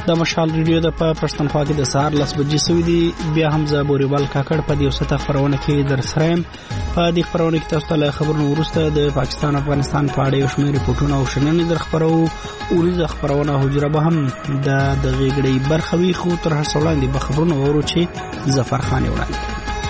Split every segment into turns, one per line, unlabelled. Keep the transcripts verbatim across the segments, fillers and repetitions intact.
د مشال ریډیو د په پښتونخوا کې د سهار لس بجې سوي دي. بیا هم زه بوريوال کاکړ په دې وسته خبرونه کې در سره يم. په دې خبرونه کې تاسو ته خبرونه ورسته د پاکستان افغانستان په اړه یو شمېر ریپورتونه او شننې در خبرو. اوریزه خبرونه حجره به هم د د غېګړې برخوي خو تر هر څه وړاندې به خبرونه ورو چې ظفر خان وړاندې.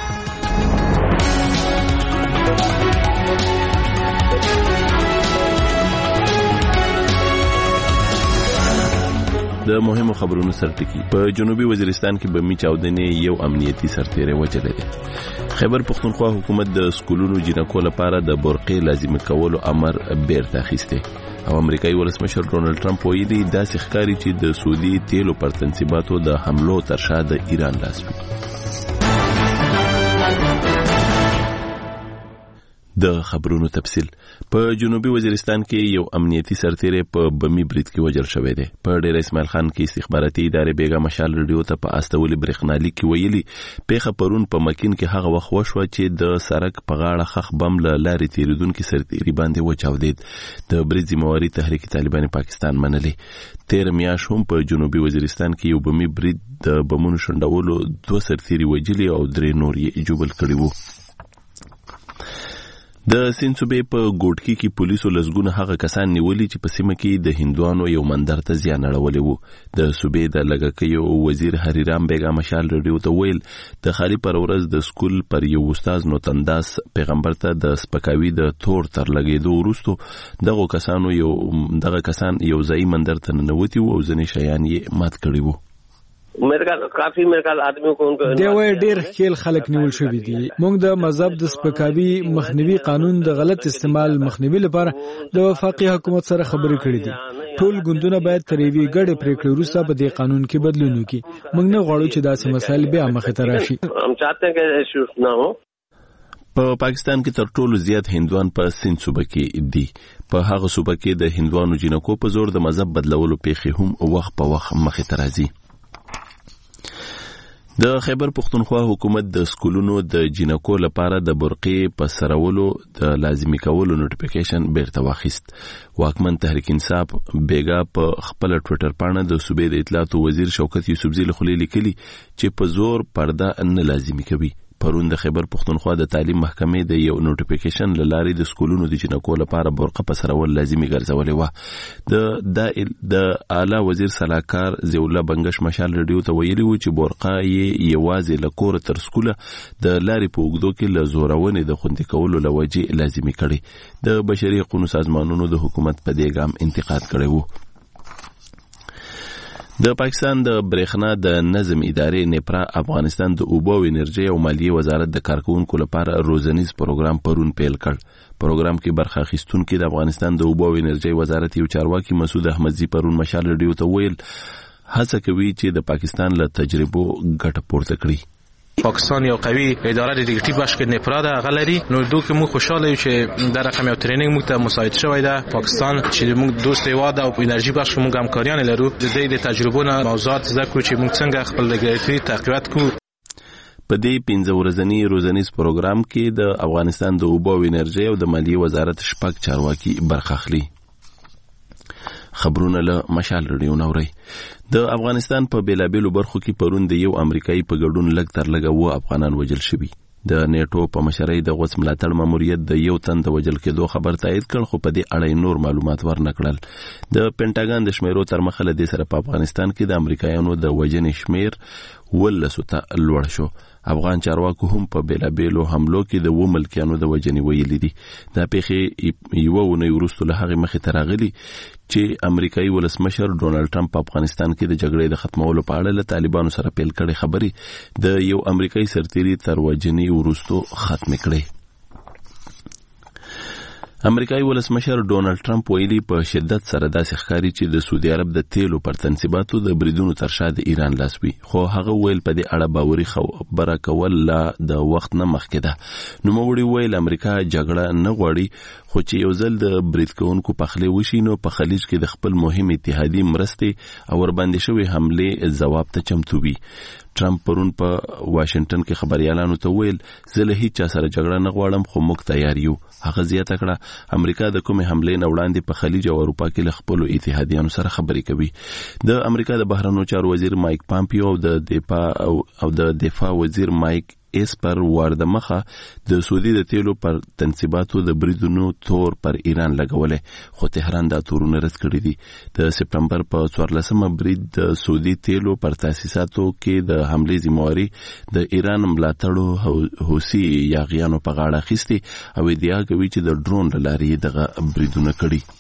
د مهمو خبرونو سرټکی. په جنوبي وزیرستان کې بمی چاودنې یو امنیتي سرتیری وجلې ده. خیبر پختونخوا حکومت د سکولونو جنکو لپاره د برقې لازم کولو امر بیرته اخیسته او امریکایي ولسمشر ډونالد ټرمپ ویلي داسې ښکاري چې د سعودي تیلو پر تنصیباتو د حملو تر شا د ایران لاس وي. د خبرونو تفصیل. په جنوبي وزیرستان کې یو امنیتي سرتیری په بمی برید کې وژل شوی دی. په ډیر اسماعیل خان کې استخباراتي ادارې بیګا مشال ریډیو ته په استولي برېښنالیک کې ویلي پیښه پرون په مکین کې هغه وخت وشوه چې د سړک په غاړه خخ بم له لارې تیریدونکو سرتیری باندې وچاودید. د برید ذمہواري تحریک طالبان پاکستان منلې. تیر میاشت هم په جنوبي وزیرستان کې یو بمی برید د بمونو شندولو دوه سرتیری وجلي او درې نور یې جوبل کړي وو. د سیند صوبې په ګوټکی کې پولیسو لسګونه هغه کسان نیولي چې په سیمه کې د هندوانو یو مندر ته زیان اړولی وو. د صوبې د لږکیو وزیر هریرام بیګا مشال ریډیو ته ویل د خالي پر ورځ د سکول پر یو استاد نوتنداس پیغمبر ته د سپکاوي د تور تر لګېدو وروسته دغه کسانو یو دغه کسان یو ځای مندر ته ننوتي وو او ځینې شیان یې مات کړي وو.
میرے کال کافی میرے کال آدمیوں کو ان کو
دیوې ډېر خیل خلک نیول شوی دي. موږ د مذهب د سپکاوي مخنیوي قانون د غلط استعمال مخنیوي لپاره د وفاقي حکومت سره خبرې کړې دي. ټول ګوندونه باید تر یوې ګډې پریکړې وروسته په دې قانون کې بدلون وکړي. موږ نه غواړو چې داسې مسایل بیا مخې ته راشي.
هم چاہتے ہیں کہ ایشوز نہ ہو.
په پاکستان کې تر ټولو زیات هندوان په سیند صوبه کې دي. په هغه صوبه کې د هندوانو جنکو په زور د مذهب بدلولو پیښې هم وخت په وخت مخې ته راځي. د خیبر پختونخوا حکومت د سکولونو د جنکو لپاره د برقې په سرولو د لازمي کولو نوټیفیکیشن بیرته واخیست. واکمن تحریک انصاف بیګا په خپل ټوئیټر باندې د صوبې د اطلاعات وزیر شوکت یوسفزي له خولې لیکلي چې په زور پرده نه لازمي کوي. پرون د خیبر پختونخوا د تعلیم محکمې د یو نوټیفیکیشن لارې د سکولونو د جنکو لپاره برقه په سرول لازمي ګرځولې و. د د اعلی وزیر سلاکار زیولا بنگش مشال ریډیو ته ویلي و چې برقه یې یوازې له کور تر سکوله د لارې په اوږدو کې له زورونې د خوندي کولو له وجې لازمي کړي. د بشري حقوقو سازمانونو د حکومت په دې ګام انتقاد کړی و. د پاکستان د برېښنا د نظم ادارې نیپرا افغانستان د اوبو او انرژي او مالیې وزارت د کارکونکو لپاره روزنیز پروګرام پرون پیل کړ. پروګرام کې برخه اخیستونکو د افغانستان د اوبو او انرژي وزارت یو چارواکي مسعود احمدزي پرون مشال ریډیو ته ویل هڅه کوي چې د پاکستان له تجربو ګټه پورته کړي.
پاکستان یو قوي اداره ډیټیکټیو باش کې نیپرا ده غلري نو دوی موږ خوشاله یو چې د رقم یو ټریننګ موږ ته مساعد شوی ده. پاکستان چې موږ دوست هیواد او انرژي باش موږ همکاریان لرو د دې د تجربو موضوعات زده کړو چې موږ څنګه خپل لګیتي تقویت کوو.
په دې پنځه ورځنی روزنیز پروګرام کې د افغانستان د اوبو او انرژي او د مالیې وزارت شپږ چارواکي برخه اخلي. خبرونه له مشال ریډیو نوري. د افغانستان په بیلابېلو برخو کې پرون د یو امریکایي په ګډون لږ تر لږه و افغانان وژل شوي. د نیټو په مشرۍ د غوڅ ملاتړ ماموریت د یو تن د وژل کېدو خبر تایید کړ خو په دې اړه نور معلومات ورنکړل. د پینټاګان د شمیرو تر مخه له دې سره په افغانستان کې د امریکایانو د وژنې شمیر ولسو ته لوړ شو. افغان چارواکو هم په بیلابېلو حملو کې د و ملکیانو د وژنې ویلي دي. دا پیښې یوه اونۍ وروسته له هغې مخې ته راغلي چې امریکایي ولسمشر ډونالد ټرمپ په افغانستان کې د جګړې د ختمولو په اړه له طالبانو سره پیل کړې خبرې د یو امریکایي سرتیري تر وژنې وروسته ختم کړې. امریکایي ولسمشر ډونالد ټرمپ ویلي په شدت سره داسې ښکاري چې د سعودي عرب د تیلو پر تنصیباتو د بریدونو تر شا د ایران لاس وي. خو هغه ویل په دې اړه باوري خبره کول لا د وخت نه مخکې ده. نوموړي ویل امریکا جګړه نه غواړي خو چې یو ځل د برید کوونکو پخلی وشي نو په خلیج کې د خپل مهم اتحادي مرستې او ورباندې شوې حملې ځواب ته چمتو وي. ټرمپ پرون په واشنگټن کې خبريالانو ته ویل زه له هیڅ چا سره جګړه نه غواړم خو موږ تیار یو. هغه زیاته کړه امریکا د کومې حملې نه وړاندې په خلیج او اروپا کې له خپلو اتحادیانو سره خبرې کوي. د امریکا د بهرنیو چارو وزیر مایک پامپیو او د دفاع او د دفاع وزیر مایک اس پر وارد مخه د سعودي د تیلو پر تنصیباتو د بریدونو تور پر ایران لګولې، خو تهران دا تورونه رد کړی دي. د سپټمبر په څوارلسمه برید د سعودي تیلو پر تاسیساتو کې د حملې ذمہواری د ایران ملاتړو حوثي یاغیانو په غاړه اخیستي او ادعا کوي چې د ډرون له لارې دغه بریدونه کړي.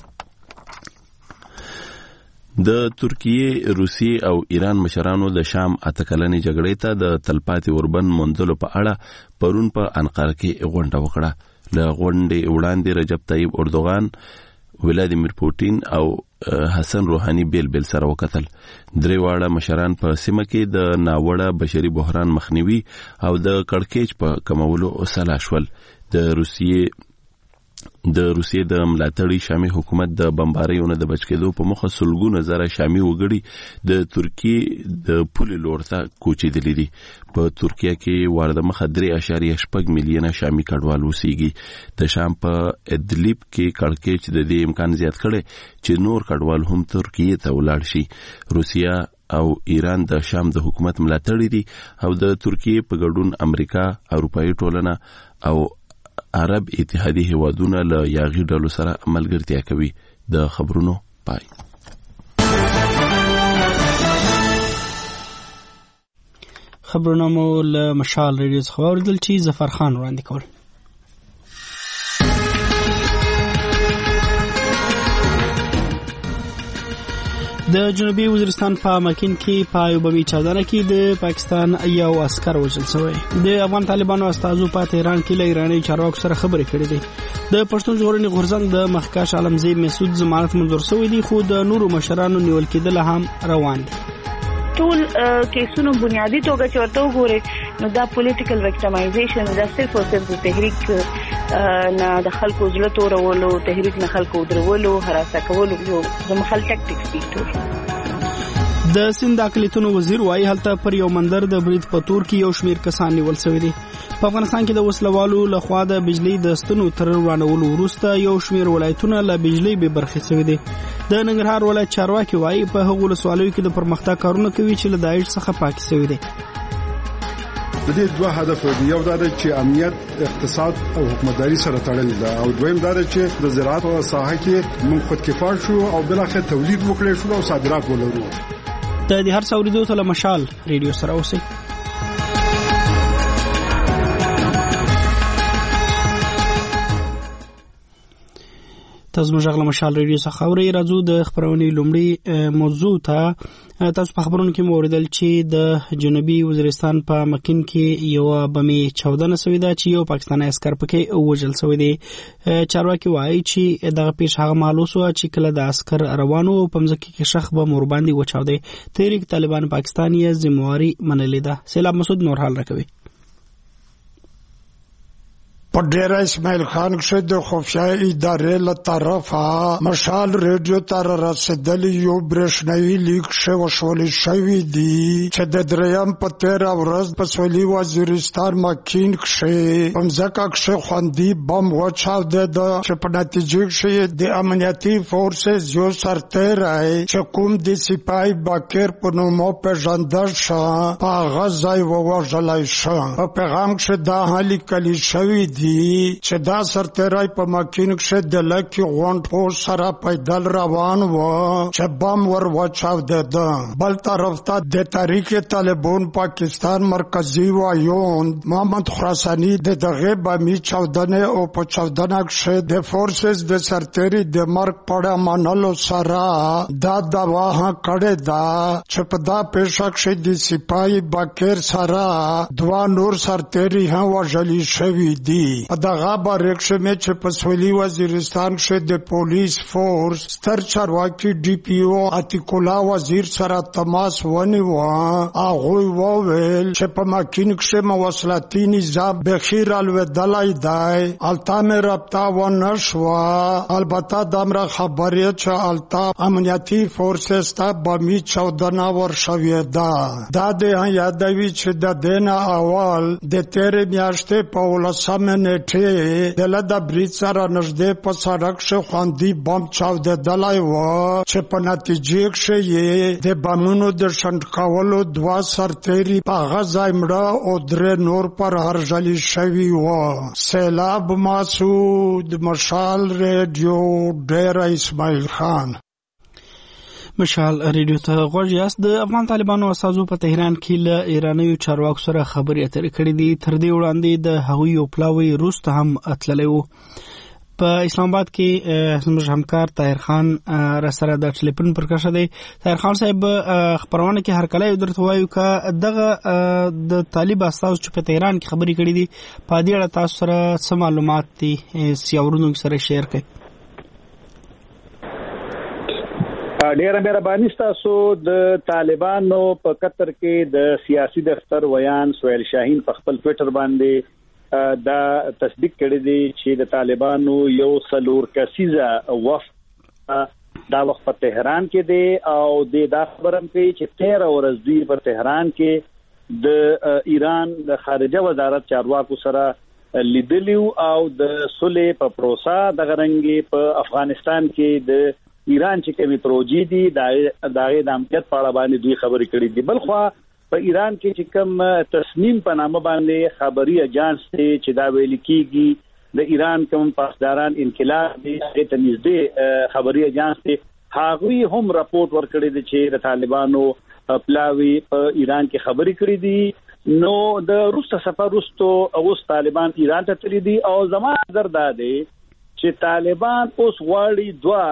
د ترکیه، روسیې او ایران مشرانو د شام اته کلنې جګړې ته د تلپاتې اوربند موندلو په اړه پرون په انقره کې غونډه وکړه. له غونډې وړاندې رجب طیب اردوغان، ولادیمیر پوتین او حسن روحاني بیل بیل سره وکتل. درې واړه مشران په سیمه کې د ناوړه بشري بحران مخنیوي او د کړکېچ په کمولو سلا شول. د روسیې د روسیې د ملاتړي شامي حکومت د بمباریونو د بچ کېدو په مخه سلګونه زره شامي وګړي د ترکیه د پولې لور ته کوچېدلي دي. په ترکیه کې وارد مخه درې اعشاریه شپږ میلیونه شامي کډوال اوسېږي. د شام په ادلیب کې کړکېچ د دې امکان زیات کړي چې نور کډوال هم ترکیه ته ولاړ شي. روسیا او ایران د شام د حکومت ملاتړي دي او د ترکیه په ګډون امریکا، اروپایي ټولنه او عرب اتحادی هیوادونه له یاغي ډلو سره ملګرتیا کوي. د خبرونو پای.
خبرونه مو له مشال ریډیو څخه واوریدل چې ظفر خان وړاندې کول. د جنوبي وزیرستان په مکین کې په یو بمي چاودنه کې د پاکستان یو عسكر وژل شوی. د افغان طالبانو استازو په تهران کې له ایراني چارواکو سره خبرې کړې دي. د پښتون ژغورنې غورځنګ د مخکښ عالمزی مسعود ضمانت منظور شوی دی، خو د نورو مشرانو نیول کېدل هم روان دي.
ټول کیسونو بنیادی توګه چې ورته وګورئ نو دا پولیټیکل وکټمایزیشن دا صرف او صرف د تحریک نه د خلکو زړه تورولو، تحریک نه خلکو درولو، هراسه کولو یو زمخل ټاکټیکس دي.
د سند اقلیتونو وزیر وايي هلته پر یو مندر د برید په تور کې یو شمیر کسان نیول شوی دي. په افغانستان کې د وسلوالو لخوا د بجلی د ستنو تر روانولو وروسته یو شمیر ولایتونه له بجلی به برخې شوی دي. د ننګرهار ولایت چارواکي وايي په هغو ولسوالیو کې د پرمختګ کارونه کوي چې له داعش څخه پاک شوی دي.
د دې دوه هدف دي، یو دا چې امنیت، اقتصاد او حکومتداري سره تړلي ده، او دویم دا چې د زراعت او ساحه کې موږ خودکفا شو او بلاخره تولید وکړو شو او صادرات ولرو.
د دې هر څوریدو ته مشال ریډیو سره اوسئ. تاسو مجغله مشال ریډیو څخه اورئ. راځو د خبرونې لومړی موضوع ته. تاسو په خبرونو کې موریدل چې د جنوبي وزیرستان په مکین کې یو بمي چاودنه شوې ده چې یو پاکستاني عسكر پکې وژل شوی دی. چارواکي وایي چې دغه پیښ هغه مهال وشوه چې کله د عسكر روانو په مځکه کې شخ به مور باندې وچاودي. تحریک طالبان پاکستان یې ذمہواری منلې ده. سیلاب مسعود نور حال راکوي.
پر ډیره اسماعیل خان کښې د خفیه ادارې له طرفه مشال ریډیو ته رسېدلی یو برېښنایي لیک کښې وښودل شوي دي چې د دریم په تېره ورځ په سویلي وزیرستان مکین کښې په مځکه کښې خوندي بم وچاودېده چې په نتیجې کښې د امنیتي فورسز یو سرتېری چې کوم د سپاهي باکر په نوم وپېژندل شه په هغه ځای ووژلی شه. په پیغام کښې دا هم لیکلي شوي دي چې دا سرتېری په مکین کښې د لکي غونډو سره پیدل روان و چې بم ور وچاودېده. بل طرف ته د تحریک طالبان پاکستان مرکزي وایوند محمد خراساني د دغې بمي چاودنې او په چاودنه کښې د فورسز د سرتېري د مرګ په اړه منلو سره دا دعوا هم کړې ده چې په دا پیښه کښې د سپاهي باکر سره دوه نور سرتېري هم وژلي شوي دي. په دغه باره کښې مې چې په سویلي وزیرستان کښې د پولیس فورس ستر چارواکي ډي پي او عتیق الله وزیر سره تماس ونیوه. هغوی وویل چې په مکین کښې مواصلاتي نظام بیخي رالوېدلی دی، هلته مې رابطه ونه شوه. البته دومره خبرې چې هلته امنیتي فورسز ته بمي چاودنه ورشوې ده. دا دې هم یادوي چې د دې نه اول د تېرې میاشتې په اولسمې نیټه د لدا بریج سره نږدې په سړک شه خواندي بم چاودېدلی و چې په نتیجه کې یې د بمونو د شنډ کولو دوا سرتېري په هغه ځای مړه او درې نور پر هرژلي شوي و. سیلاب مسعود، مشال ریډیو، ډیره اسماعیل خان.
مشال ریډیو ته غوږ یاست. د افغان طالبانو استازو په تهران کې له ایرانیو چارواکو سره خبرې اترې کړې دي. تر دې وړاندې د هغوی یو پلاوی روس ته هم تللی و. په اسلام آباد کې زموږ همکار طاهر خان را سره د ټلیفون پر کښه دی. طاهر خان صاحب، خبرونه کې هر کله درته وایو که دغه د طالب استازو چې په تهران کې خبرې کړې دي په دې اړه تاسو سره څه معلومات دي سیاورونو سره شیر کړئ.
ډیره مهرباني تاسو. د طالبانو په قطر کې د سیاسي دفتر ویان سهیل شاهین په خپل ټوئیټر باندې دا تصدیق کړی دی چې د طالبانو یو څلور کسیزه وفد دا وخت په تهران کې دی او د دا خبرم کوي چې تیرہ ورځ دوی په تهران کې د ایران د خارجه وزارت چارواکو سره لیدلیو او د صلح په پروسه د غرنګي په افغانستان کې د ایران چې کومي پروژې دي دا دغه د امنیت په اړه باندې دوی خبرې کړې دي. بلخوا په ایران کې چې کوم تصمیم په نامه باندې خبري اجانس ته چې دا ویل کیږي د ایران کوم پاسداران انقلاب دي هغه ته نږدې خبري اجانس ته هغوی هم راپورټ ورکړی دی چې د طالبانو پلاوی په ایران کې خبرې کړې دي. نو د روس سفر وروسته اوس طالبان ایران ته تللی دي او زما نظر دا دی چې طالبان اوس غواړي دوا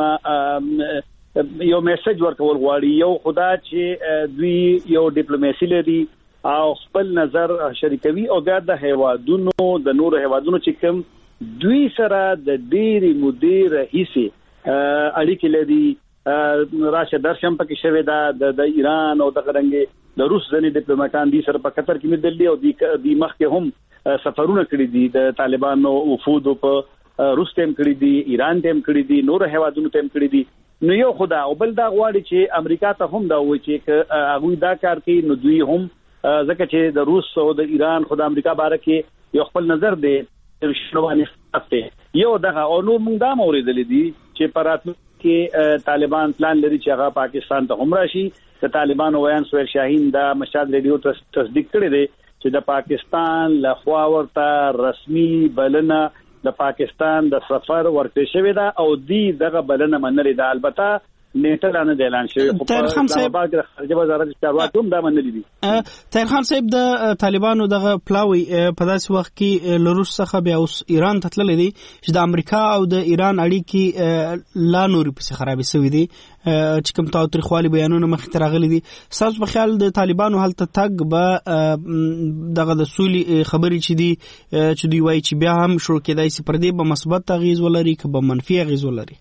قسمه یو میسج ورکول غواړي. یو خدا چې دوی یو ډیپلوماسي لري او خپل نظر شریکوي او بیا د هیوادونو د نور هیوادونو چې کوم دوی سره د ډېری مودې راهیسي اړیکې لري. راشه درشم پکې شوی دا د ایران او د غرنګي د روس ځنې ډیپلوماټان دي سره په قطر کې مدلي او د مخکې هم سفرونه کړی دي د طالبانو وفود په روس تیم کړی دي، ایران تیم کړی دي، نور هیوادونو تیم کړی دي. نو یو خدا او بل دا غواړي چې امریکا ته هم دا وایي چې هغه دا کار کوي نو دوی هم ځکه چې د روس او د ایران خدا امریکا باره کې یو خپل نظر دی شنوانه یو دغه او نو موږ دا اوریدلې دي چې پراتو کې طالبان پلان لري چې هغه پاکستان ته هم راشي. د طالبانو ویان سهیل شاهین دا مشهد ریډیو ته تصدیق کړی دی چې د پاکستان لخوا ورته رسمي بلنه د پاکستان د سفر ورته شوی دا او دی دغه بلنه منلې ده. البته نیټه لاندې د اعلان شوی خو په اسلام آباد کې خارجه وزارت چارواکي هم دا منلې دي.
طاهر خان صاحب، د طالبانو دغه پلاوی په داسې وخت کې له روس څخه بیا اوس ایران ته تللی دي چې د امریکا او د ایران اړیکې لا نورې پسې خرابې شوې دي چې کوم تاوتریخوالي بیانونه مخې ته راغلي دي. ستاسو په خیال د طالبانو هلته تګ به دغه د سولې خبرې چې دي چې دوی وایي چې بیا هم شروع کېدای شي پر دې به مثبت اغېز ولري که به منفي اغېز ولري؟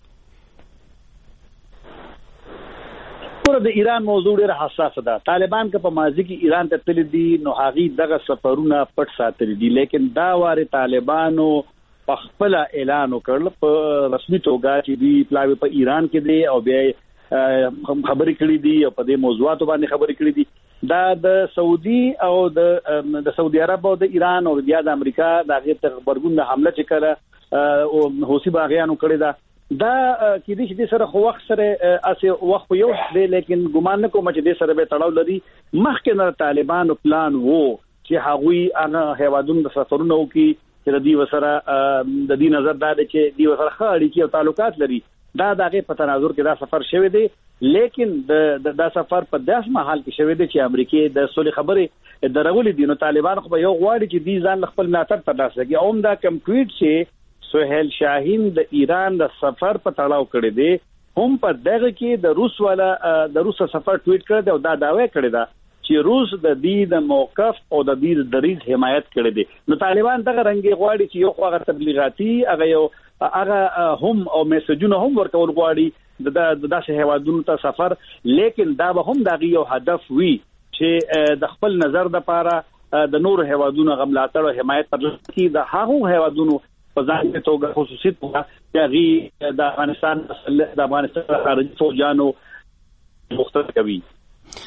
د ایران موضوع ډېر حساس ده. طالبان که په ماضي کې ایران ته تللی دي نو هغه دغه سفرونه پټ ساتلي دي، لیکن دا واره طالبانو په خپل اعلان وکړل په رسمي توګه چې دوی پلاوی په ایران کې دي او بیا خبرې کړې دي او په دې موضوعاتو باندې خبرې کړې دي. دا د سعودي او د د سعودي عرب او د ایران او بیا د امریکا د هغه خبرګون د حمله چې کړه او حوثي باغیانو کړی دا دا کې دې چې سره خو وخت سره اسه وخت یو دی، لیکن ګمان نه کوم چې دې سره به تړاو لري. مخکې نه طالبانو پلان وو چې هغوی هغه هیوادونو د سفرونو کې چې د دې وسره د دې نظر دا دی چې دې وسره خاړي کې تعلقات لري. دا دغه په تناظر کې دا سفر شوی دی، لیکن د دا سفر په داس محل کې شوی دی چې امریکای د صلح خبرې درولې دي. نو طالبان خو یو غواړي چې دې ځان خپل ملاتړ ترلاسه کړي. اوم دا کم ټویټ چې سهیل شاهین د ایران د سفر په تړاو کړی دی هم په دغه کې د روس والا د روس سفر ټویټ کړی دی او دا داوی کړی دا چې روس د دې د موقف او د دې د دریز حمایت کړی دی. نو طالبان دغه رنګي غواړي چې یو خو تبلیغاتي هغه یو هغه هم او میسجونه هم ورکول غواړي د داسې هیوادونو ته سفر، لیکن دا به هم دغه یو هدف وي چې د خپل نظر د پاره د نور هیوادونو غملاتړ او حمایت پر کې د هغو هیوادونو په ځانګړي توګه خصوصي توګه چې د افغانستان د افغانستان خارجي فوجانو مختلف کوي.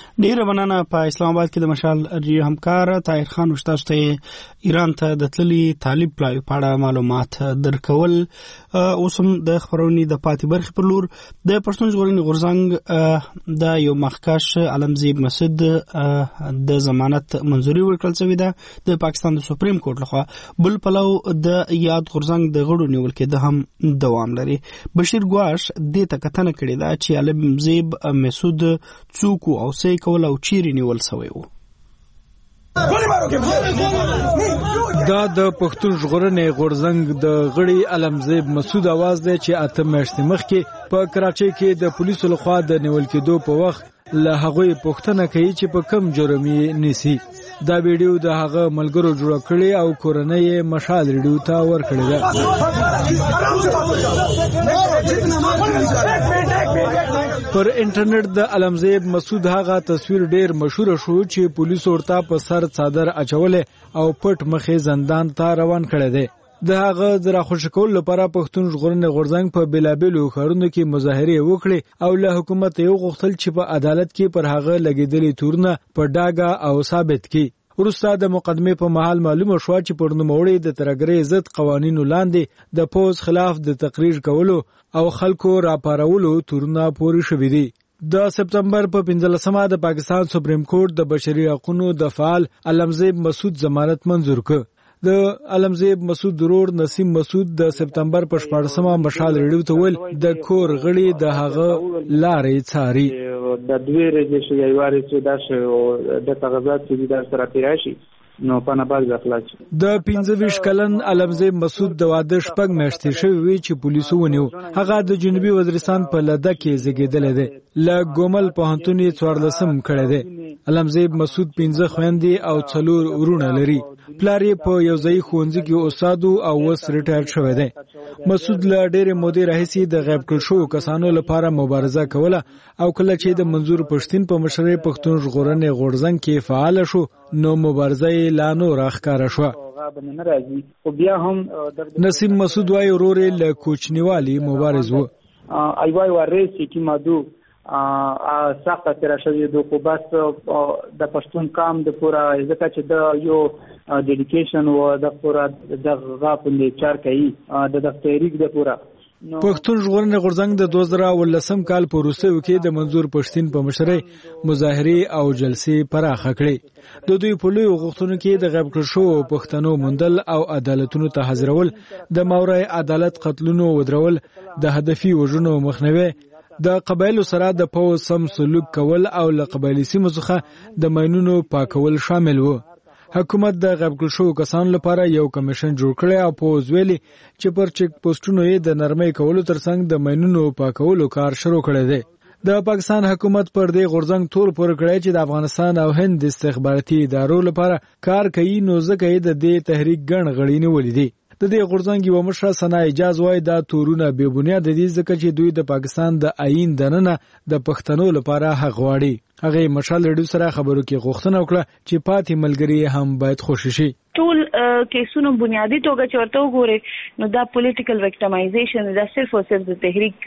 ډیره مننه. په اسلام آباد کې د مشال ریډیو همکار طاهر خان استاد ته ایران ته د تللی طالب پلای په اړه معلومات درکول. اوس هم د خبرونې د پاتې برخې پر لور د پښتون ژغورنې غورځنګ د یو مخکش علمزیب مسعود د ضمانت منځوري ورکړل شوې ده د پاکستان د سپریم کورټ لخوا. بل پلو د یاد غورځنګ د غړو نیول کې د هم دوام لري. بشیر ګواش د تکتنه کړی دا چې علمزیب مسعود څوک او څه کول او چیرې نیول شوی وو.
دا د پښتون ژغورنې غورځنګ د غړي علمزیب مسعود आवाज دی چې اته میاشتې مخکې په کراچۍ کې د پولیسو لخوا د نیول کېدو په وخت له هغوی پوښتنه کوي چې په کم جرم یې نیسي. دا ویډیو د هغه ملګرو جوړ کړی او کورنۍ یې مشال ریډیو ته ورکړی ده. پر انټرنیټ د علمزیب مسعود هغه تصویر ډیر مشهور شو چې پولیسو ورته په سر څادر اچولې او پټ مخې زندان ته روان کړی دی. د هغه د راخوشي کولو لپاره پښتون ژغورنې غورځنګ په بیلابیلو ښارونو کې مظاهرې وکړې او له حکومت یې وغوښتل چې په عدالت کې پر هغه لګېدلي تورونه په ډاګه او ثابت کړي. وروسته د مقدمې په محل معلومه شوه چې پر نوموړي د ترهګرۍ ضد قوانینو لاندې د پوځ خلاف د تقریر کولو او خلکو راپارولو تورونه پورې شوي دي. د سپتمبر په پنځلسمه د پاکستان سپریم کورټ د بشري حقوقو د فعال علمزیب مسعود ضمانت منظور کړ. د علمزیب مسعود ورور نسیم مسعود د سپتمبر په شپاړسمه مشال ریډیو ته ویل د کور غړي د هغه لارې څاري.
د دوی رجې شو یواري چې دا شو د تغذات چې دا سره پیراشي نو په نباز اخلاص.
د پنځه ویشت کلن علمزیب مسعود د واده شپږ میاشتې شوې وي چې پولیسو ونیو. هغه د جنوبي وزیرستان په لده کې زیږیدلی دی. له ګومل پوهنتون یې څوارلسم کړی دی. علمزیب مسعود پنځه خویندې او څلور ورونه لري. پلار یې په یو ځایي ښوونځي کې استاد او اوس ریټایر شوی دی. مسعود له ډېرې مودې راهیسې د غیب کړل شوو کسانو لپاره مبارزه کوله او کله چې د منظور پښتین په مشرۍ پښتون ژغورنې غورځنګ کې فعال شو نو مبارزه یې لا نور ښکاره شوه. نسیم مسعود وايي ورور یې له کوچنیوالي مبارز و.
ایوای ورسی کی مادو ا سخت تر شوی د خو بس د پښتون کام د پورا ځکه چې د یو ډیډیکیشن و د پورا د غاپندې چار کوي د د تحریک د پورا.
پښتون ژغورنې غورځنګ د دوه زره ولسم کال په وروستیو کې د منظور پښتین په مشرۍ مظاهرې او جلسې پراخه کړې. د دوی په لویو غوښتنو کې د غیب کړل شوو پښتنو موندل او عدالتونو ته حاضرول، د ماورای عدالت قتلونو ودرول، د هدفي وژنو مخنیوي، د قبایلو سره د پوځ سم سلوک کول او له قبایلي سیمو څخه د ماینونو پاکول شامل وو. حکومت د غیب کړل شوو کسانو لپاره یو کمیشن جوړ کړی او پوځ ویلي چې پر چیک پوسټونو یې د نرمۍ کولو ترڅنګ د ماینونو پاکولو کار شروع کړی دی. د پاکستان حکومت پر دې غورځنګ تور پور کړی چې د افغانستان او هند استخباراتي ادارو لپاره کار کوي، نو ځکه یې د دې تحریک ګڼ غړي نیولي دي. د دې غورځنګ یوه مشره ثنا اجاز وایي دا تورونه بې بنیاده دي ځکه چې دوی د پاکستان د آئین دننه د پښتنو لپاره حق غواړي. هغې مشال ریډیو سره خبرو کې غوښتنه وکړه چې پاتې ملګري هم باید خوشي شي.
ټول کیسونو بنیادی توګه چې ورته وګورئ نو دا پولیټیکل ویکټمایزیشن دا صرف او صرف د تحریک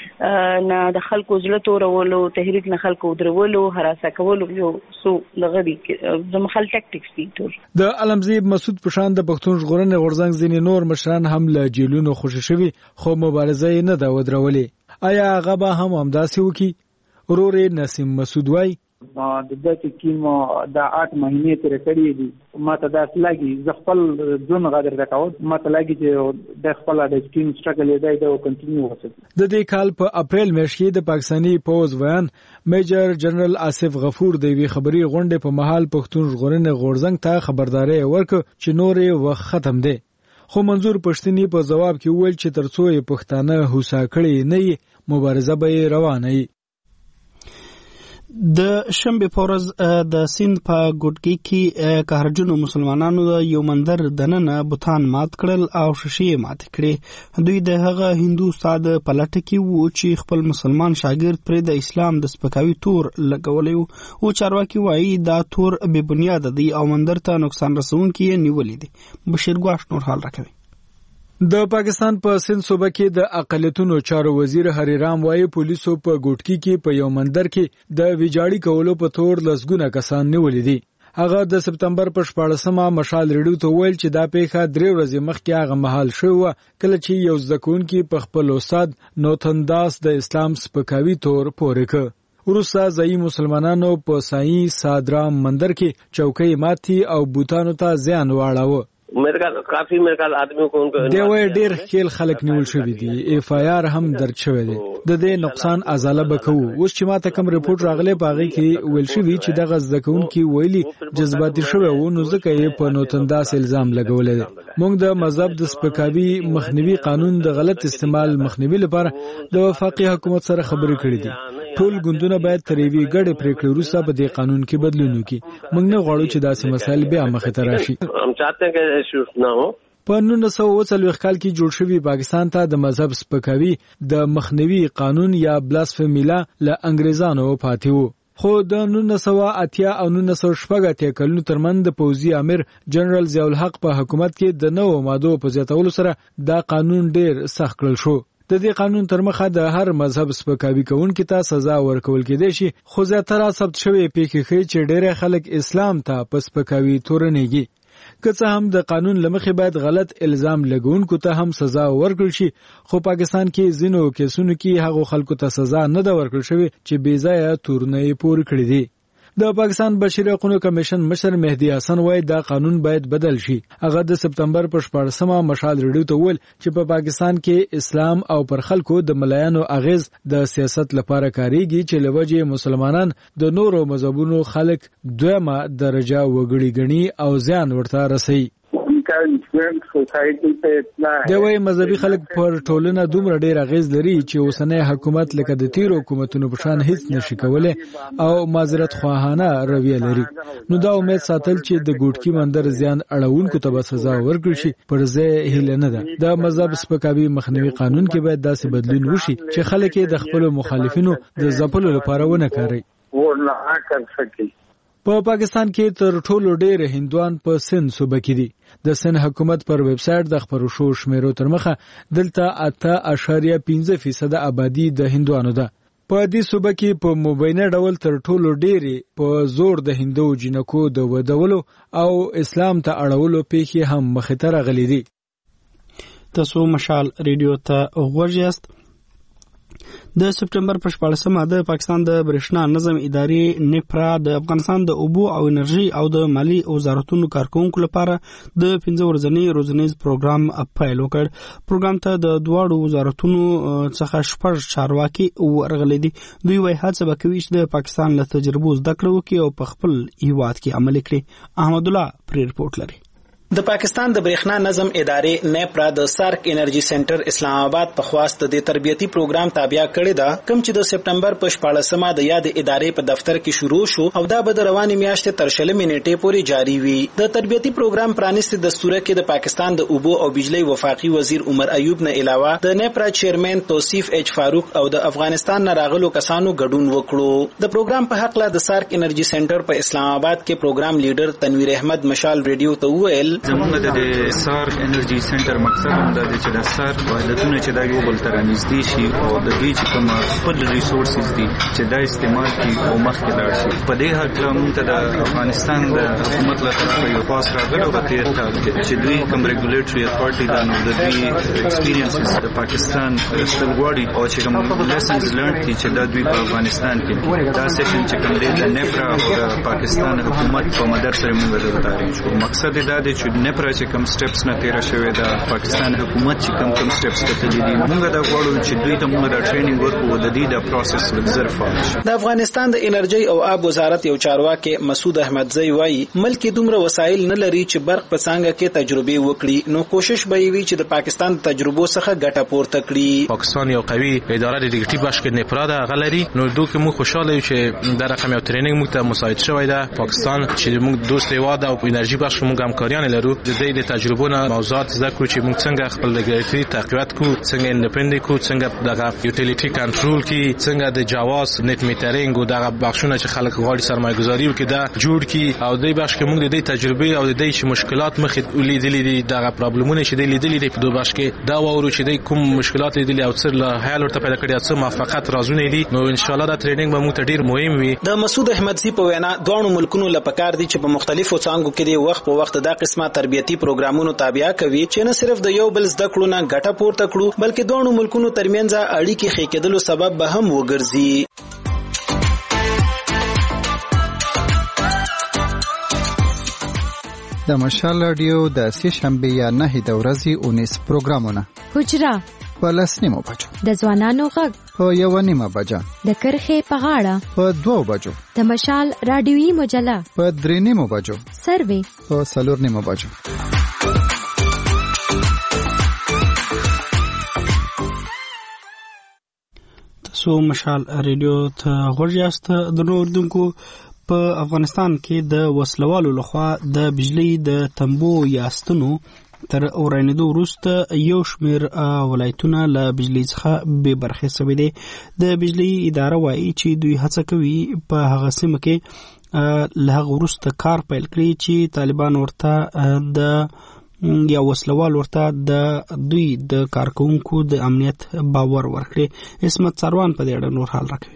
نه د خلکو زړه تورولو، تحریک نه خلکو درولو، هراسه کولو یو څو لغدي د مخال ټاکټیکس دي. ټول
د علمزیب مسعود په شان د پښتون ژغورنې غورځنګ ځینې نور مشران هم له جیلونو خوشي شوي خو مبارزه یې نه ده ودرولې. آیا هغه به هم همداسې وکړي؟ ورور نسیم مسعود وايي
د دې کیمو د آټ مهینې تر کړې دي ماته دا لګي ز خپل ځون غادر راکاو ماته لګي چې د خپل د سکین سټرګل دی دا کنټینیو وسه.
د دې کال په اپریل میاشت کې د پاکستاني پوز ویان میجر جنرال آصف غفور د وی خبري غونډې په محل پښتون ژغورنې غورځنګ ته خبرداري ورکړه چې نورې وخت ختم دی. خو منظور پښتني په جواب کې ویل چې ترڅو یې پښتانه هوسا کړي نه مبارزه به روانه وي.
د شنبه پورز د سیند په ګوټګي کې قهرجنو مسلمانانو یو مندر دننه بوتان مات کړل او شیشې مات کړې. دوی د هغه هندو استاد په لټه کې وو چې خپل مسلمان شاګرد پرې د اسلام د سپکاوي تور لګولی وو او چارواکي وایي دا تور بې بنیاده دی او مندر ته نقصان رسونکي یې نیولي دي. بشیر ګواش نور حال راکوي.
د پاکستان په سند صوبه کې د اقلیتونو چارو وزیر هریرام وایي پولیسو په ګوټکی کې په یو مندر کې د ویجاړي کولو په تور لسګونه کسان نیولې دي. هغه د سپتمبر په شپاړسمه مشال ریډیو ته ویل چې دا پیښه درې ورځې مخکې هغه مهال شوه کله چې یو زدهکوونکي په خپل استاد نوتنداس د اسلام سپکاوي تور پورې کړ. وروسته ځایي مسلمانانو په سایي صادرام مندر کې چوکۍ ماتي او بوتانو ته زیان واړاوه.
मेरे ख्याल काफी मेरे ख्याल आदमियों को उनको
دیوی ډیر خیل خلک نیول شوی دي. اف آی آر هم درج شوی دی. د دې نقصان ازاله بکوو. اوس چې ماته کوم رپورت راغلی پاغي کې ویل شوی چې دغه ځکهونکي ویلي جذباتي شوی وو نو ځکه یې په نوتنداس الزام لګولې. موږ د مذهب د سپکاوي مخنیوي قانون د غلط استعمال مخنیوي لپاره د وفاقي حکومت سره خبرې کړې دي. ټول ګوندونه باید تر یوې ګډې پریکړې وروسته په دې قانون کې بدلون وکړي. موږ نه غواړو چې داسې مسایل بیا مخې ته راشي.
हम चाहते हैं कि इश्यूज ना हो.
په نولس سوه اووه څلوېښت کال کې جوړ شوی پاکستان ته د مذهب سپکاوي د مخنیوي قانون یا بلاسفیمی لا له انګریزانو پاتې وو. خو د نولس سوه اتیا او نولس سوه شپږ اتیا کلونو ترمن د پوځي امیر جنرال ضیاء الحق په حکومت کې د نوو مادو په زیاتولو سره دا قانون ډیر سخت کړل شو. د دې قانون تر مخه د هر مذهب سپکاوي کوونکي ته سزا ورکول کېدای شي. خو زیاتره ثبت شوی پیښې ښیي چې ډېر خلک اسلام ته په سپکاوي تورنېږي. که څه هم د قانون لمخې باید غلط الزام لګونکو ته هم سزا ورکړل شي خو پاکستان کې ځینو کیسونو کې هغو خلکو ته سزا نه ده ورکړل شوې چې بې ځایه تورنۍ پورې کړې دي. د پاکستان بشري حقوقو کمیشن مشر مهدي حسن وایي دا قانون باید بدل شي. هغه د سپتمبر په شپاړسمه مشال ریډیو ته ویل چې په پاکستان کې اسلام او پر خلکو د ملایانو اغیز د سیاست لپاره کاریږي چې لوجه مسلمانان د نورو مذهبونو خلک دویمه درجه وګړي ګڼي او زیان ورته رسي. د وای مذهبي خلک پر ټولنه دومره ډیر اغیز لري چې اوسنۍ حکومت لکه د تیرو حکومتونو په شان هیڅ نشي کولای او معذرت خواهانه رویه لري. نو دا امید ساتل چې د ګوټکی مندر زیان اړونکو ته به سزا ورکړي شي پر ځای هیله نه ده. د مذهب سپکاوي مخنیوي قانون کې باید داسې بدلون وشي چې خلک د خپل مخالفینو د ځپلو لپاره ونه کاروي. په پاکستان کې تر ټولو ډېر هندوان په سند صوبه کې دي. د سند حکومت پر ویب سټ د خبرو شو شمیرو تر مخه دلته اته اعشاریه پنځه فیصد آبادی د هندوانو ده. په دې صوبه کې په مبینه ډول تر ټولو ډېر په زور د هندو جنکو د ودولو او اسلام ته اړولو پیښې هم مخې ته راغلي دي.
تاسو مشال ریډیو ته غوږ یاست. د سپټمبر په شپاړسمه د پاکستان د برېښنا نظم ادارې نیپرا د افغانستان د اوبو او انرژي او د مالی وزارتونو کارکونکو لپاره د پنځه ورځني روزنیز پروګرام پیل وکړ. پروګرام ته د دواړو وزارتونو څخه شپږ چارواکي ورغلي دي. دوی وايي هڅه وکوي چې د پاکستان له تجربو زده کړه وکړي او په خپل هیواد کې عمل کړي. احمد الله پری رپورت لري.
د پاکستان د برېښنا نظم ادارې نیپرا د سارک انرژي سنټر اسلام آباد په خواست د تربیتی پروګرام تابع کړی دا کوم چې د سپټمبر په شپاړسمه د یاد ادارې په دفتر کې شروع شو او دا به د رواني میاشتې تر شلمې نیټې پورې جاری وي. د تربیتی پروګرام پرانیستي دستور کې د پاکستان د اوبو او بجلی وفاقي وزیر عمر ایوب نه علاوه د نیپرا چیرمن توصیف ایچ فاروق او د افغانستان نه راغلو کسانو ګډون وکړو. د پروګرام په حق له د سارک انرژي سنټر په اسلام آباد کې پروګرام لیډر تنویر احمد مشال ریډیو ته وویل
زموږ د سارک انرژي سنټر مقصد هم دا دی چې د سارک واحدونه چې دا یو بل تر نږدې شي او د دوی چې کوم خپل ریسورسز دي چې دا استعمال کړي او مخکې لاړ شي. په دې هکله موږ ته د افغانستان د حکومت له طرفه یو پاس راغلی و تېر کال چې دوی کوم ریګولیټري اتھارټي دا نو د دوی ایکسپیرینسز د پاکستان اخیستل غواړي او چې کوم لیسنز لرنډ دي چې دا دوی په افغانستان کې دا سیشن چې کوم دی د نیپرا او د پاکستان حکومت په مدد سره موږ دلته ارینج کوو. مقصد دا دی چې نیپرا چې کوم سټیپس نه تیر شوی دا پاکستان حکومت چې کوم کوم سټیپس کتلې دي موږ دا غواړو چې دوی ته موږ دا ټریننګ ورکړو د دې د پروسس لږ فعال شي.
د افغانستان د انرژي او آب وزارت یو چارواکي مسعود احمدزی وایي ملک دومره وسایل نه لري چې برق په څنګه کې تجربه وکړي نو کوشش به وي چې د پاکستان تجربو څخه ګټه پورته کړي.
پاکستان یو قوي اداره د ډیټیو باش کې نیپرا دا غلري نو دوی کې مو خوشاله یو چې د رقم یو ټریننګ موږ ته مساعد شوی دا پاکستان چې موږ دوست هیواد او انرژي باش موږ همکاریان لرو د دې د تجربو نه موضوعات زده کړو چې موږ څنګه خپل ریګولیټری تقویت کو څنګه انډیپندنت کو څنګه دغه یوټیلیټي کنټرول کی څنګه د جواز نت میټرینګ او دغه بخښونه چې خلک غواړي سرمایه‌ګذاري وکړي دا جوړ کی او دې بخش کې موږ د دې تجربه او د دې چې مشکلات مخې ولیدلې دي دغه پرابلمونه چې د لیدلې دي په دوه بخش کې دا وورو چې د کوم مشکلات لیدلې او څر له حل ورته پیدا کړی او څه موافقت رازونه دي نو ان شاء الله دا ټریننګ به موږ ته ډیر مهم وي.
د مسعود احمدزي په وینا دوه ملکونو لپاره دي چې په مختلفو څانګو کې د وخت په وخت دا قسمه تربیتی پروګرامونو تابع کوي چې نه صرف د یو بل زده کړو نه ګټه پورته کړو بلکې دوه ملکونو ترمنځ اړیکې ښه کېدلو سبب به هم وګرځي.
د مشال رادیو د سې شنبه یا نه د ورځې اونیس پروګرامونه
حجره
په لس نیمو بجو
د ځوانانو غږ
په یو نیمه بجه
د کرخې په غاړه
په دوه بجو
د مشال رادیوي مجله
په درې نیمو بجو
سروي
په څلور نیمو بجو.
تاسو مشال رادیو ته غوړیاست. د نوردونکو په افغانستان کې د وسلوالو لخوا د بجلی د تنبو یا ستنو تر اورینېدو وروسته یو شمېر ولایتونه له بجلی څخه بې برخې شوي دي. د بجلی اداره وایي چې دوی هڅه کوي په هغه سیمه کې له هغه وروسته کار پیل کړي چې طالبان ورته د یا وسلوال ورته د دوی د کارکونکو د امنیت باور ورکړي. اسمت سروان په دې اړه نور حال راکوي.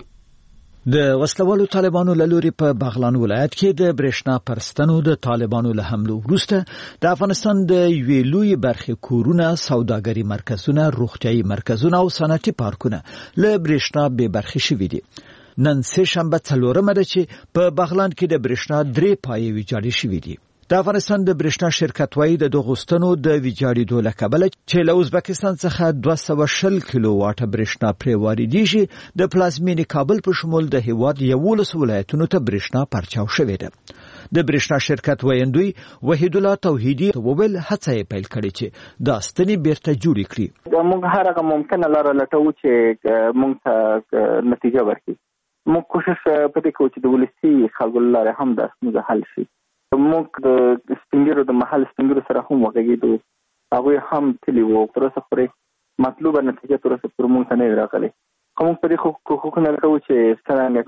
د وسلوالو طالبانو له لوري په بغلان ولایت کې د برېښنا پرستنو د طالبانو له حملو وروسته د افغانستان د یوې لویې برخې کورونه، سوداګري مرکزونه، روغتیايي مرکزونه او صنعتي پارکونه له برېښنا بې برخې شوي دي. نن سه شنبه څلورمه ده چې په بغلان کې د برېښنا درې پایې ویجاړې شوي دي. د افغانستان د برېښنا شرکت وايي د دغو ستنو د ویجاړېدو له کبله چې له ازبکستان څخه دوه سوه شل کیلو واټه برېښنا پرې واردېږي د پلازمینې کابل په شمول د هېواد یولس ولایتونو ته برېښنا پرچاو شوې ده. د برېښنا شرکت ویندوی وحید الله توحیدي وویل هڅه یې پیل کړې چې دا ستنې بیرته جوړې کړي.
موږ هر هغه ممکنه لاره لټوو چې موږ ته نتیجه ورکړي. موږ کوشش په دې کوو چې د ولسي خلکو لاره هم دا ستونزه حل شي. موږ د سپینګیرو د محل سپینګیرو سره هم وغږېدو. هغوی هم تللي وو تر اوسه پورې مطلوبه نتیجه تر اوسه پورې موږ ته نه وي راغلې. خو موږ په دې کوښښونه کوو چې څرنګه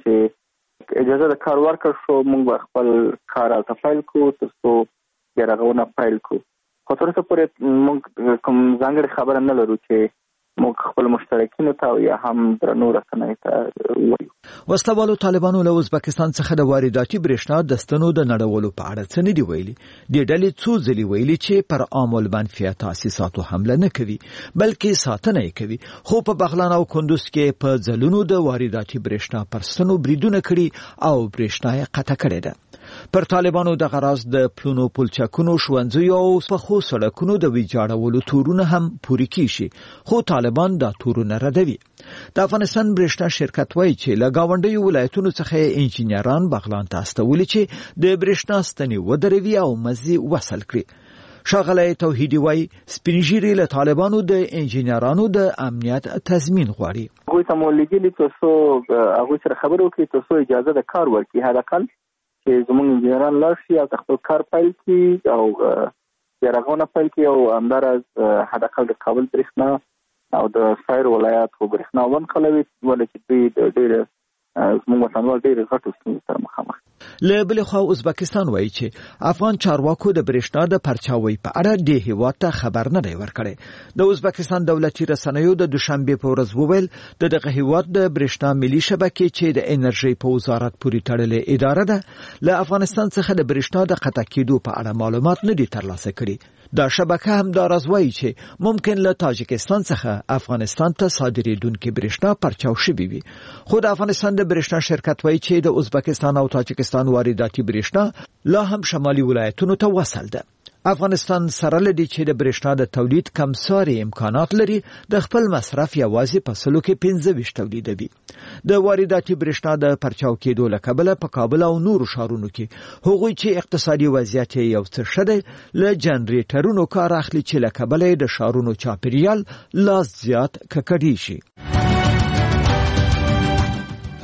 چې اجازه د کار ورکړ شو موږ به خپل کار هلته پیل کړو تر څو بیا رغونه پیل کړو. خو تر اوسه پورې موږ کوم ځانګړې خبره نه لرو چې موږ خپل مشترکینو ته یا هم درنو رسنیو ته وایو.
وسلوالو طالبانو له ازبکستان څخه د وارداتي برېښنا د ستنو د نړولو په اړه څه نه دي ویلي. د ډلې څو ځلې ویلي چې پر عامو المنفعه تاسیساتو حمله نه کوي بلکې ساتنه یې کوي. خو په بغلان او کندوز کې په ځلونو د وارداتي برېښنا پر ستنو بریدونه کړي او برېښنا یې قطع کړې ده. پر طالبانو د غراز د پلونو پلچکونو ښوونځیو او پخو سړکونو د ویجاړولو تورونه هم پوري کیږي خو طالبان دا تورونه ردوي. د افغانستان برېښنا شرکت وایي چې له گاونډیو ولایتونو څخه انجینران بغلان ته استولي چې د برېښنا ستنې ودروي او مزي وصل کړي. ښاغلی توحیدي وایي سپینږیري له طالبانو د انجینرانو د امنیت تضمین غواړي.
هغوی ته مو لیږلي تر څو هغوی سره خبرې وکړي تر څو اجازه د کار ورکړي. حداقل چې زموږ انجینران لاړ شي او خپل کار پیل کړي او بیا رغونه پیل کړي او همداراز حداقل د کابل برېښنا او د سایر ولایاتو برېښنا ونښلوي ولې چې دوی د ډېر زموږ وطنوال ډېر غټو ستونزو سره مخامخ.
له بلې خوا ازبکستان وایي چې افغان چارواکو د برېښنا د پرچاوۍ په اړه دې هېواد ته خبر نه دی ورکړی. د ازبکستان دولتي رسنیو د دوشنبې په ورځ وویل د دغه هېواد د برېښنا ملي شبکې چې د انرژۍ په وزارت پورې تړلې اداره ده له افغانستان څخه د برېښنا د قطع کېدو په اړه معلومات نه دي ترلاسه کړي. دا شبکه هم دا راز وایي چې ممکن له تاجکستان څخه افغانستان ته صادرېدونکې برېښنا پرچاو شوې وي. خو د افغانستان د برېښنا شرکت وایي چې د ازبکستان او تاجکستان وارداتي برېښنا لا هم شمالي ولایتونو ته وصل ده. افغانستان سره لدی چې د برېښنا د تولید کمساري امکانات لري د خپل مصرف یوازې په سلو کې پنځه ویشت تولیدوي. د وارداتي برېښنا د پرچاو کېدو له کبله په کابل او نورو ښارونو کې هغوی چې اقتصادي وضعیت یې یو څه ښه دی له جنریټرونو کار اخلي چې له کبله د ښارونو چاپیریال لا زیات ککړېږي.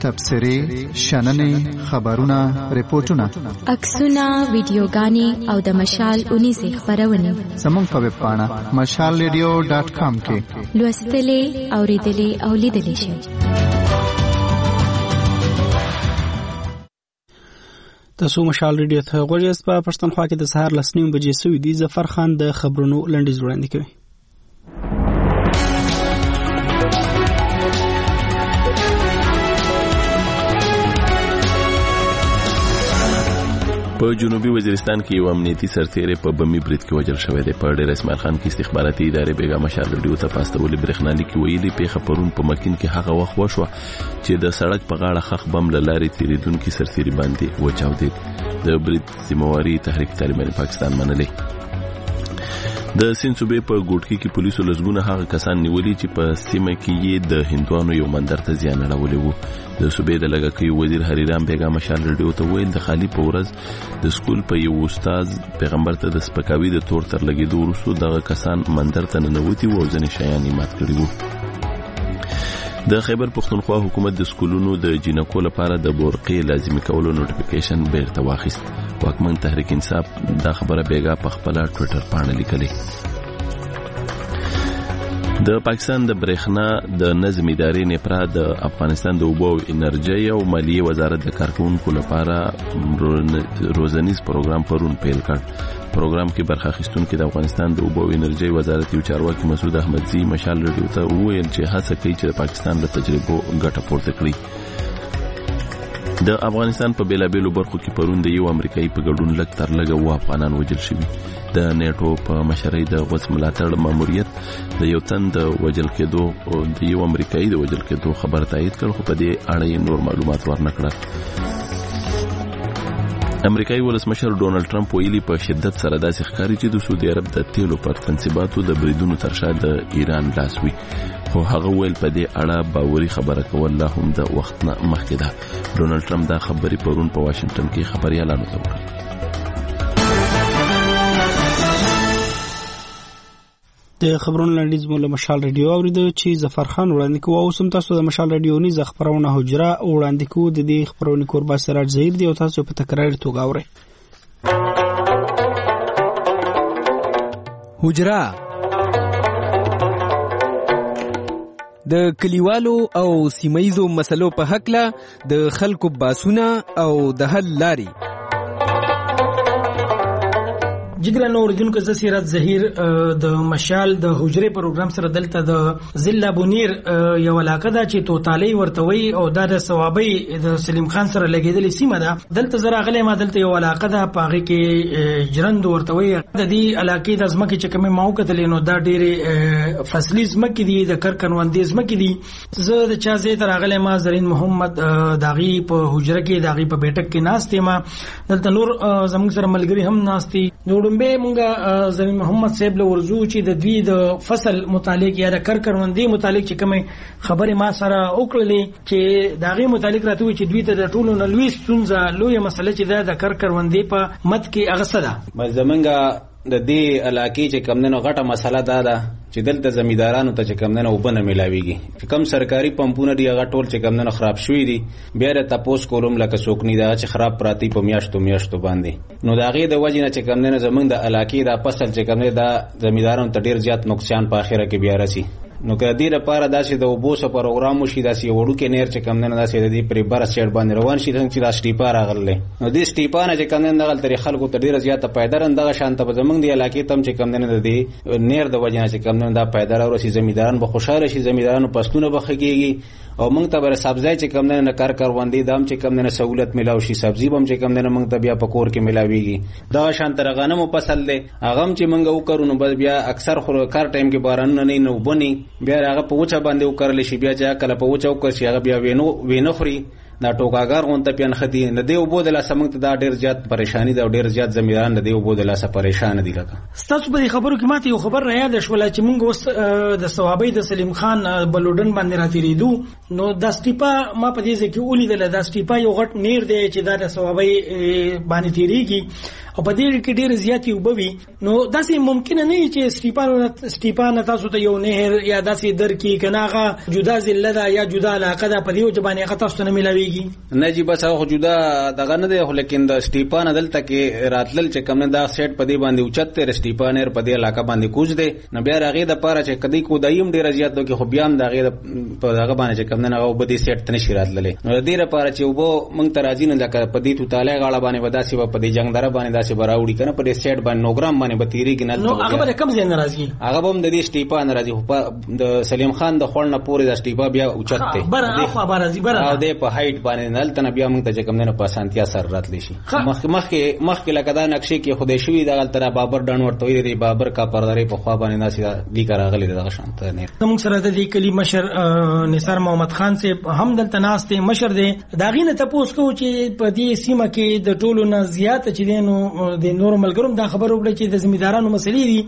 تبصرې شننې خبرونه ریپورتونه
عکسونه ویډیوګانې او د مشال اونیزې خبرونه
زموږ په ویب پاڼه مشال ریډیو ډاټ کام کې
لوستلې اوریدلې او لیدلې شئ.
تاسو مشال ریډیو ته غوږ یاست. په پښتونخوا کې د سهار لس نیم بجې سوي دي. ظفر خان د خبرونو لنډیز وړاندې کوي.
په جنوبي وزیرستان کې یو امنیتي سرتیری په بمي برید کې وژل شوی دی. په ډېر اسماعیل خان کې استخباراتي ادارې بیګا مشال ریډیو ته پاستولې برېښنالیک ویلي پیښه پرون په مکین کې هغه وخت وشوه چې د سړک په غاړه خخ بم له لارې تیریدونکي سرتیری باندې وچاودېد. د برید ذمہواري تحریک طالبان پاکستان منلې. د سین صوبې په ګوټکی کې پولیسو لږونه هغه کسان نیولي چې په سیمه کې یې د هندوانو یو مندر ته زیان اړولی وو. د صوبې د لږکیو وزیر هریرام بیګا مشال ریډیو ته ویل د خالی په ورځ د سکول په یو استاد پیغمبر ته د سپکاوي د تور تر لګېدو وروسته دغه کسان مندر ته ننوتي وو او ځینې شیان یې مات کړي وو. د خیبر پښتونخوا حکومت د سکولونو د جینکو لپاره د بورقې لازمي کولو نوټیفیکیشن بیرته واخیست. واکمن تحریک انصاف دا خبره بیګا په خپل ټوئیټر باندې لیکلې. د پاکستان د برېښنا د نظم ادارې نپرا د افغانستان د اوبو او انرژي او مالیې وزارت د کارکونکو لپاره روزنیز پروګرام پرون پیل کړ. پروګرام کې برخه اخیستونکو د افغانستان د اوبو او انرژي وزارت یو چارواکي مسعود احمدزي مشال ریډیو ته وویل چې هڅه کوي چې د پاکستان له تجربو ګټه پورته کړي. د افغانستان په بیلابیلو برخو کې پرون د یو امریکایي په ګډون لږ تر لږه اوه افغانان وژل شوي. د نیټو په مشرۍ د غوڅ ملاتړ ماموریت د یو تن د وژل کېدو او د یو امریکایي د وژل کېدو خبر تایید کړ، خو په دې اړه یې نور معلومات ورنکړل. امریکایي ولسمشر ډونالد ټرمپ ویلي په شدت سره داسې ښکاري چې د سعودي عرب د تیلو پر تنصیباتو د بریدونو تر شا د ایران لاس وي، خو هغه ویل په دې اړه باوري خبره کول لا هم د وخت نه مخکې ده. ډونالد ټرمپ دا خبرې پرون په واشنگټن کې خبريالانو ته وکړې.
د خبرونو لنډیز مو له مشال ریډیو اوریدو چې ظفر خان وړاندې کوي. او سم تاسو د مشال ریډیو ني خبرونه حجره وړاندې کوي. د دې خبرونو کوربه سراج زهیر دی او تاسو په تکرار توګه اورئ.
حجره د کلیوالو او سیمایزو مسلو په حق له د خلکو باسونه او د حل لاري.
جګرانو اوریدونکو زه سراج زهیر د مشال د حجره پروګرام سره دلته د ضلع بونیر یو علاقه ده چې توتالي ورتوي او د ثوابي د سلیم خان سره لګیدلې سیمه ده. دلته زرا غلې ما دلته یو علاقه ده پاغه کې جرند ورتوي. د دې علاقې د ځمکې چې کومه ماو کتلې نو دا ډېری فصلي ځمکې دي، د کرکنوندې ځمکې دي. زه د چا زه تر غلې ما زرین محمد داغي په حجره کې داغي په بیٹک کې ناشته ما دلته نور زموږ سره ملګری هم ناشتي. نور به مونږه زمین محمد صاحب له ورزو چې د دوی د فصل متعلق یا د کرکروندې متعلق چې کومه خبره ما سره وکړلې چې داغه متعلق راته وي چې دوی ته د ټولو نلوي ستونزه لویه مسله چې د کرکروندې په مت کې اغسه ده.
زمونږه د دې علاقې چې کمنو غټه مسله ده ده چې دلته زمیدارانو ته چې کمنو وبنه ملاويږي. کم سرکاري پمپونه دی هغه ټول چې کمنو خراب شوی دي. بیا د تاسو کوم لکه څوکني دا چې خراب پراتی په میاشتو میاشتو باندې. نو داغه د وجې نه چې کمنو زمونږ د علاقې د فصل چې کمنو دا زمیدارانو ته ډیر زیات نقصان په اخره کې بیا راسي. نو که دې لپاره داسې د وبوسه پروګرام وشي داسې وړو کې نیر چې کمنو داسې د دې پرې بر سټ باندې روان شي څنګه چې دا سټیپا راغله. نو دې سټیپا نه چې کمنو دغه تر خلکو ته ډیره زیاته پیدارن دغه شانته په زمونږ دی علاقې تم چې کمنو د دې نیر د وجې نه چې کمنو دا پیدار او رسي زمیداران به خوشاله شي، زمیدارانو پښتون به خګيږي او موږ ته بر سبزی چې کمنو نه کار کاروندې دام چې کمنو سہولت ملاو شي، سبزی بم چې کمنو موږ ته بیا پکور کې ملاويږي. دا شانته غنمو فصل دی هغه چې موږ وکړو نو بس بیا اکثر خو کار ټایم کې باران نه نه وبني بیا هغه په وچه باندې وکړل شي، بیا چې کله په وچه وکړ شي هغه بیا وینو وینخري دا ټوکاګار غونته پیان خدي نه دی وبو د لاسه موږ ته دا ډیر زیات پریشانی ده او ډیر زیات زمیداران نه دی وبو د لاسه پریشان دي. لکه
تاسو په خبرو کې ماته یو خبر را یاد شول چې موږ وس د ثوابي د سلیم خان بلوډن باندې راتېریدو نو د سټیپا ما په دې ځکه ولیدل د سټیپا یو غټ نیر دی چې دا د ثوابي باندې تیریږي او په دې کې ډېر زیات وبوي نو داسې ممکن نه چې سټیپان سټیپان تاسو ته یو نهر یا داسې در کې کناغه جدا ضلع ده یا جدا علاقه ده په دې وجبانه هغه تاسو نه ملاويږي
نه جی بس هغه جدا دغه نه دی لیکن د سټیپان دلته کې راتلل چې کوم نه دا سیټ په دې باندې اوچته سټیپان هر په دې علاقه باندې کوز دی نو بیا هغه د پاره چې کدی کو دایم ډیر زیات دوی خو بیا هم دغه په دغه باندې چې کوم نه هغه په دې سیټ ته نشي راتللې نو د دې لپاره چې وبو مونږ ته راځي نه لکه په دې تو تعالی غاړه باندې وداسي په دې جنگ دره باندې داسي براوړي کنه په دې سیټ باندې نوګرام باندې به تیری کې نه
نو هغه به کم ځای ناراضي
هغه هم د دې سټیپا ناراضي د سلیم خان د خړنه پورې د سټیپا بیا اوچته
بر اخوا بارازي بر
او د په هایټ باندې نل تنه بیا موږ ته چې کوم نه په سانتیا سر راتلی شي مخ مخ مخ لکه دا نقشې کې خدای شوی د غلطره بابر ډان ورته وی دی بابر کا پرداري په خوا باندې ناسي دی کراغلی دغه شانته نه
موږ سره د دې کلی مشر نثار محمد خان سے هم دلته ناشته مشر دی داغې نه تاسو کو چې په دې سیمه کې د ټولو نه زیات چې دینو د نور ملګروم دا خبر وکړي چې د زمیدارانو مسلې دي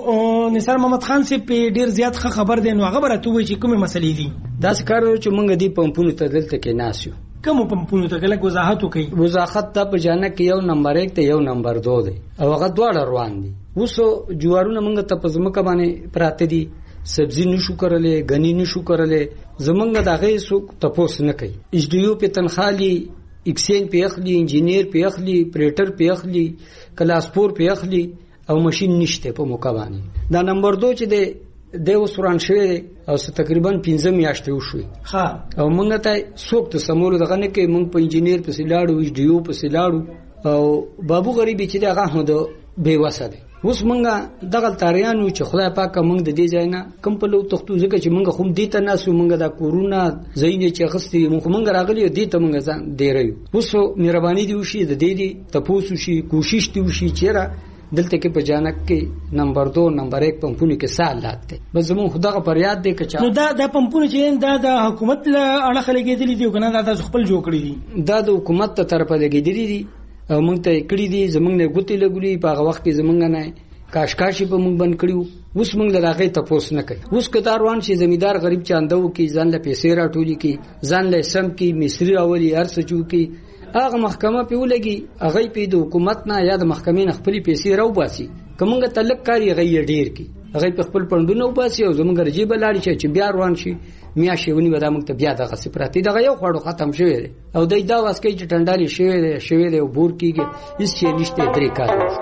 خو نثار محمد خان سے په ډیر زیات خبر دی نو هغه برته وی چې کومه مسلې دي
دا ښکار چې موږ دې پمپونو ته دلته کې ناسیو
کوم پمپونو ته کله وضاحت وکي
وضاحت ته په جانه کې یو نمبر یک ته یو نمبر دو دی او هغه دواړه روان دي اوس جوارونه موږ ته په زمکه باندې پراته دي سبزی نشو کړلې غنی نشو کړلې زمونږ دغه سو تپوس نه کوي ایچ ډی یو په تنخالي اکسین په اخلي انجینیر په اخلي پریټر په اخلي کلاسپور په اخلي او ماشين نشته په موقع باندې دا نمبر دو چې دی د وسوران شوی او تقریبا پنځه میاشتې وشوي
ها
او موږ ته څوک ته سمول دغه نه کې موږ په انجینیر په سلاړو ایچ ډی یو په سلاړو او بابو غریبي چې دغه هغه بے وسه دی اوس موږ دغه تاریانو چې خدای پاک موږ د دې ځای نه کم په لو تختو ځکه چې موږ خو دې ته ناسو موږ د کورونا زینې چې خستې موږ موږ راغلي دې ته موږ ځان دیریو اوس مهرباني دی وشي د دې دې تپوسو شي کوشش دی وشي چیرې دلته کې په جانک کې نمبر دو نمبر یک پمپونه کې سالات دي بس زموږ خدغه پر یاد دي کچا
نو دا د پمپونه چې دا د حکومت له اړه خلګېدلې دي کنه دا د خپل جوړ کړی دي
دا د حکومت ته طرفه لګېدلې دي او موږ ته کړی دي زموږ نه ګوتې لګولې په هغه وخت کې زموږ نه کاشکاشي په موږ بند کړیو اوس موږ لږه تاسو نه کوي اوس کتاروان شي زمیدار غریب چاندو کې ځان له پیسې راټولي کې ځان له سم کې مصری اولي ارسچو کې هغه محکمه په ولګي هغه په د حکومت نه یا د محکمې نه خپل پیسې راو باسي کومه تعلق کاری غي ډیر کی هغه په خپل پندونه وباسي او زمونږ رجیب لاړ شي چې بیا روان شي میا شیونی ودا موږ ته بیا دغه سپراتی دغه یو خړو ختم شوی او دای دا واسکې چې ټنډالي شوی شوی او بور کیږي هیڅ شي نشته درې کار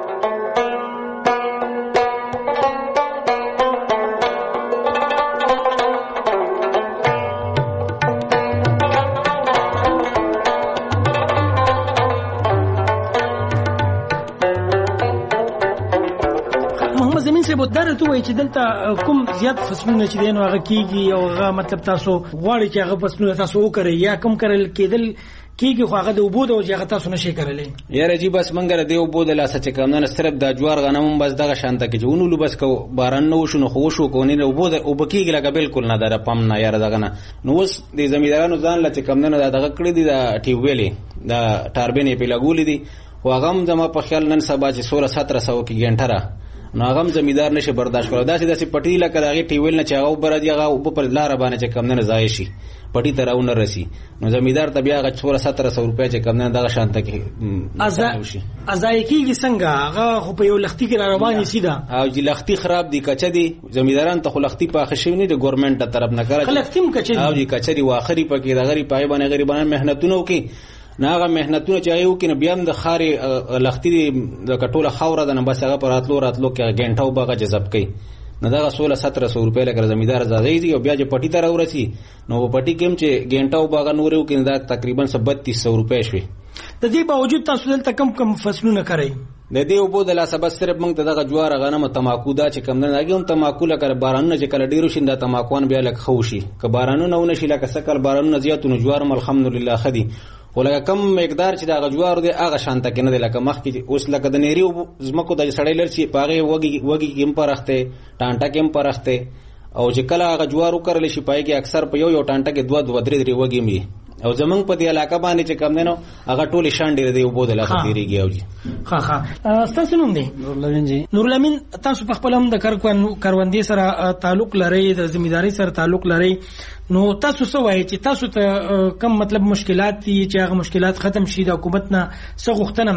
بدر ته وای چې دلته کوم زیات فصلونه چې دین هغه کیږي او هغه مطلب تاسو غواړي چې هغه فصلونه تاسو وکړي یا کم کړل کېدل کیږي خو هغه د وبود او هغه تاسو نشي کړلې
یاره جی بس منګره دی وبود لا سچ کوم نه صرف د جوار غنم بس دغه شانته کې جونولو بس کو باران نو شنو خو شو کو نه وبود او بکیږي لکه بالکل نه در پم نه یاره دغه نه نو اوس د زمیدارانو ځان لته کم نه دغه کړی دی د ټیو ویلې د ټاربینې په لګولې دي خو هغه هم زما په خیال نن سبا چې سولہ سترہ سو کې ګنټره نو هغه زمیدار نشه برداشت کړو دا چې داسې پټی لکه دغه ټیویل نه چاغو بر دی هغه په لار باندې چې کم نه ځای شي پټی تراونه رسی نو زمیدار ته بیا هغه سولہ سترہ سو روپیا چې کم نه دغه شانته کې
ازای ازای کیږي څنګه هغه خو په یو لختي کې رواني سیده
او چې لختي خراب دي کچا دي زمیداران ته خو لختي په خښو نه د ګورنمنت طرف نه کړی
لختیم کچا
او چې کچا دي واخري پکې د غری پای باندې غریبانه مهنتونه کوي ناغه مهنتونه چې یو کینه بیا د خاري لختي د کټوله خوره د نه بس هغه پراتلو راتلو کې غنټاو باغه جذب کوي نه دا سولہ سترہ سو روپے لګر زمیدار زادای دی او بیا چې پټی ته راورسی نو په پټی کې چې غنټاو باغه نورو کې دا تقریبا بتیس سو روپے شوي
د دې باوجود تاسو دلته کم کم فصلونه کوي
د دې وبو د لا سبب صرف موږ ته دغه جوار غنم تماکو دا چې کم نه لګي هم تماکو لکه بارانونه چې کله ډیرو شیندا تماکوان بیا لک خوشي که بارانونه ونه شي لکه سکل بارانونه زیاتونه جوار الحمدلله خدي ولکه کم مقدار چې دا جوار دی هغه شانته کې نه دی لکه مخ کې اوس لکه د نيري زمکو د سړی لر چې پاغه وګي وګي کم پرخته ټانټه کم پرخته او چې کله هغه جوار وکړل شي پای کې اکثر په یو یو ټانټه کې دوه دوه درې درې وګي می او زمنګ په دې علاقه باندې چې کم نه هغه ټول شان ډیر دی وبو د لاخه تیریږي او جی
ها ها تاسو نوم دی نورلمین جی نورلمین تاسو په خپل هم د کاروندې سره تعلق لري د ځمېداري سره تعلق لري نو تاسو څه وایي چې تاسو ته کم مطلب مشکلات دي چې هغه مشکلات ختم شي د حکومت نه څه غوښتنه ده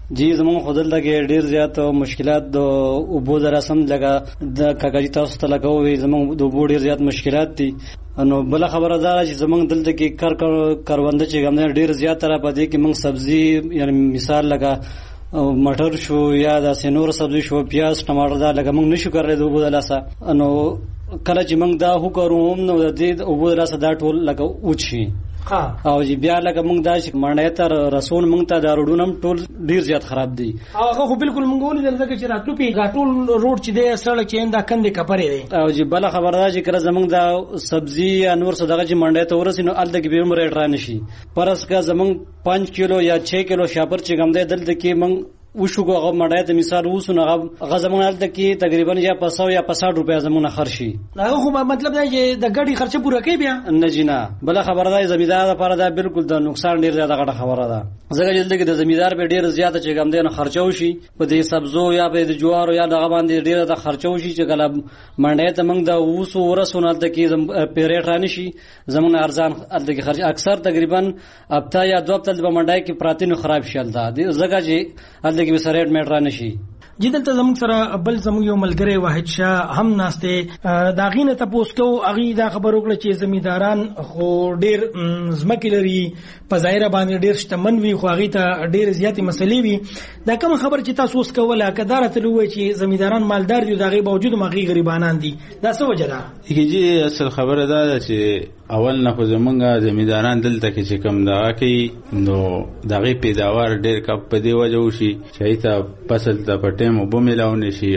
جی زمون خودل دغه ډیر زیات مشکلات د اوبو دراسم لګه د کاغذي تاسو ته لګوي زمون د اوبو ډیر زیات مشکلات دي نو بل خبره ده چې زمون دلته کې کار کارونده چې ګم ډیر زیات را پدې کې موږ سبزی یعنی مثال لګه مټر شو یا د سينور سبزی شو پیاز ټماټر دا لګه موږ نشو کولای د اوبو دراسه نو کله چې موږ دا هو کوو نو د دې اوبو دراسه دا ټول لګه اوچی او چې بیا لکه موږ دا چې منډه تر رسول موږ ته دا روډونم ټول ډیر زیات خراب دي
هغه خو بالکل موږ ولې دلته چې راتلو پی غاټول روډ چې د سړک چې انده کندې کپرې دي
او چې بل خبره ده چې کله زموږ دا سبزی یا نور څه دغه چې منډه ته ورسینو الته کې به ریټ را نشي پرس کا زموږ پانچ کیلو یا چھ کیلو شاپر چې ګم ده دلته کې موږ وشو هغه مړای ته مثال وسونه هغه زمونږ د کې تقریبا یا پسو یا پساټ روپیا زمونږ خرشي
هغه خو مطلب دا چې د ګډي خرچه پوره کوي بیا
نه جنا بل خبره ده زمیدار لپاره دا بالکل د نقصان ډیر زیاته غټه خبره ده ځکه چې د زمیدار به ډیر زیاته چې ګم دینه خرچو شي په دې سبزو یا په دې جوار یا دغه باندې ډیر د خرچو شي چې کله منډه ته موږ د وسو ورسونه د کې پیریټ رانی شي زمونږ ارزان د خرچ اکثر تقریبا هفته یا دوه هفته په منډه کې پراتینو خراب شول دا ځکه چې هلته کې سریټ میټر نشي
جی دلته زموږ سره بل زموږ یو ملګری واحد شاه هم ناشته دا غینه تاسو کو اغي دا خبر وکړه چې زمیداران خو ډیر زمکه لري په ظاهر باندې ډیر شتمن وي خو اغي ته ډیر زیاتې مسلې وي دا کوم خبر چې تاسو اوس کوله کدارته لوي چې زمیداران مالدار دي دغه باوجود مغي غریبانان دي دا څه وجه ده
کیږي اصل خبره ده چې اول نه خو زمونږه زمیداران دلته کې چې کم دا کوي نو دغه پیداوار ډیر کم په دی وجه وشي چې ته فصل ته پټم وبو ملاو نشي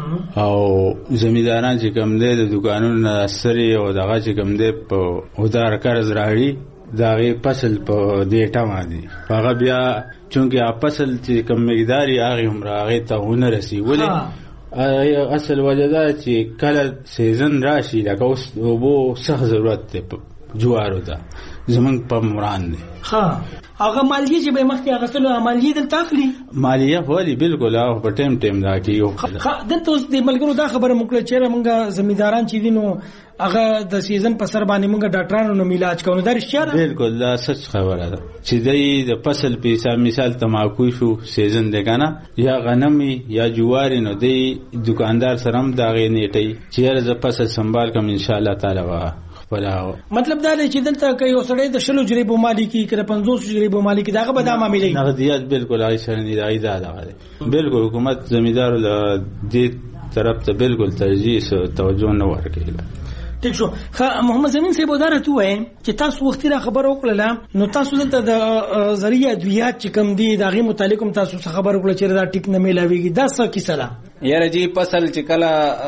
او زمیداران چې کم دی د دکانونو سره او دغه چې کم دی په ودار قرض راړي دغه فصل په دې ټاوه دي هغه بیا چونکه فصل چې کم مقداري هغه هم راغی ته ونه رسی ولې اصل وجه دا چې کله سیزن راشي لکه اوس وبو سخت ضرورت دی جوارو ته زمونږ په مران دی
ها هغه مالیه چې به مخکې هغه سره مالیه دلته اخلي
مالیه ولی بالکل هغه په ټیم ټیم دا کیو
دلته اوس د ملګرو دا خبره موږ چې موږ زمیداران چې دینو هغه د سیزن په سر باندې موږ ډاکټرانو نو علاج کوو دا رښتیا ده
بالکل دا سچ خبره ده چې د فصل په حساب مثال تماکو شو سیزن دی کنه یا غنمي یا جواری نو دی دکاندار سره هم دا غي نیټي چې زه فصل سنبال کوم ان شاء الله تعالی وا
مطلب دا دی چې دلته کې یو سړی د شلو جریبو مالکی کړه پنځوس جریبو مالکی داغه به دا معاملې
نقدیات بالکل هغه سره نه دی دا دا بالکل حکومت زمیدار له دې طرف ته بالکل ترجیح توجه نه ورکړي
ټیک شو محمد زمین صاحب وداره تو وای چې تاسو وختي را خبر وکړه نو تاسو دلته د ذریعہ ادویات چې کم دي داغه متعلق تاسو خبر وکړه چې دا ټیک نه ملاويږي دا څه کیسه ده
یاره جی فصل چې کله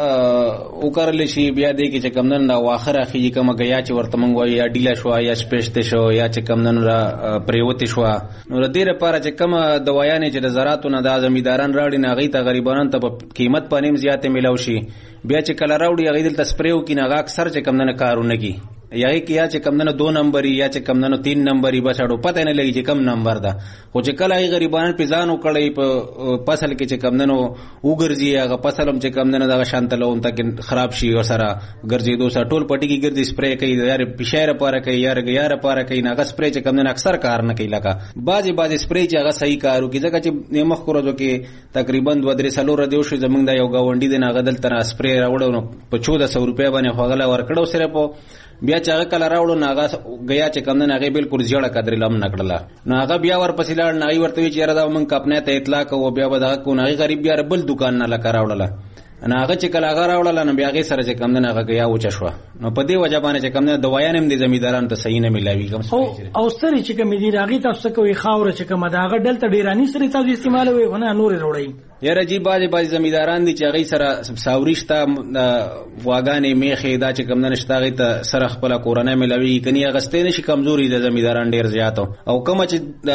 وکړل شي بیا دې کې چې کمنن دا واخره خي کومه غیا چې ورته مونږ وای یا ډیلا شو یا سپېشته شو یا چې کمنن را پریوتی شو نو دې لپاره چې کومه دوايانې چې د زراعتو نه د زمیداران راړي نه غي ته غریبانو ته په قیمت پنیم زیاته ملاوي شي بیا چې کله راوړي غي دلته سپریو کې نه غاک سر چې کمنن کارونه کی یا کیا چې کمنن دو نمبر یا چې کمنن تین نمبر بس اړو پته نه لګي چې کم نمبر ده خو چې کله ای غریبانو په ځانو کړي په فصل کې چې کمنن وګرځي هغه فصل هم چې کمنن دا شانتلون تک خراب شي او سره ګرځي دوسه ټول پټي کې ګرځي سپری کوي یار پښیر پاره کوي یار یار پاره کوي نه غ سپری چې کمنن اکثر کار نه کوي لکه بازي بازي سپری چې هغه صحیح کارو کې ځکه چې مخ کورو کې تقریبا دوه درې سالو ردیو شو زمنګ دا یو گاونډي دی نه غدل تر سپری راوړو په چودہ سو روپیا باندې خوغله ورکړو سره په بیا چې هغه کله راوړو ناغه غیا چې کم نه هغه بالکل جوړه قدر لم نکړله نو هغه بیا ور پسې لاړ نه ورته وی چې را دا مونږ خپل ته اطلاع کوو بیا به دا کو نه غریب بیا بل دکان نه لکه راوړله نه هغه چې کله هغه راوړله نو بیا هغه سره چې کم نه هغه غیا و چشوا نو په دې وجه باندې چې کم نه دوايان هم دي زمیداران ته صحیح نه ملاوي کوم
او سره چې کم دي راغی تاسو کوي خاور چې کم دا هغه دلته ډیرانی سره تاسو استعمال وي ونه نور وروړي
یاره جی بازي بازي زمیداران دي چې هغه سره ساوريشتا واغانې میخه دا چې کم نه نشتا غي ته سره خپل کورونه ملاوي کني هغه ستې نشي کمزوري د زمیداران ډیر زیات او کوم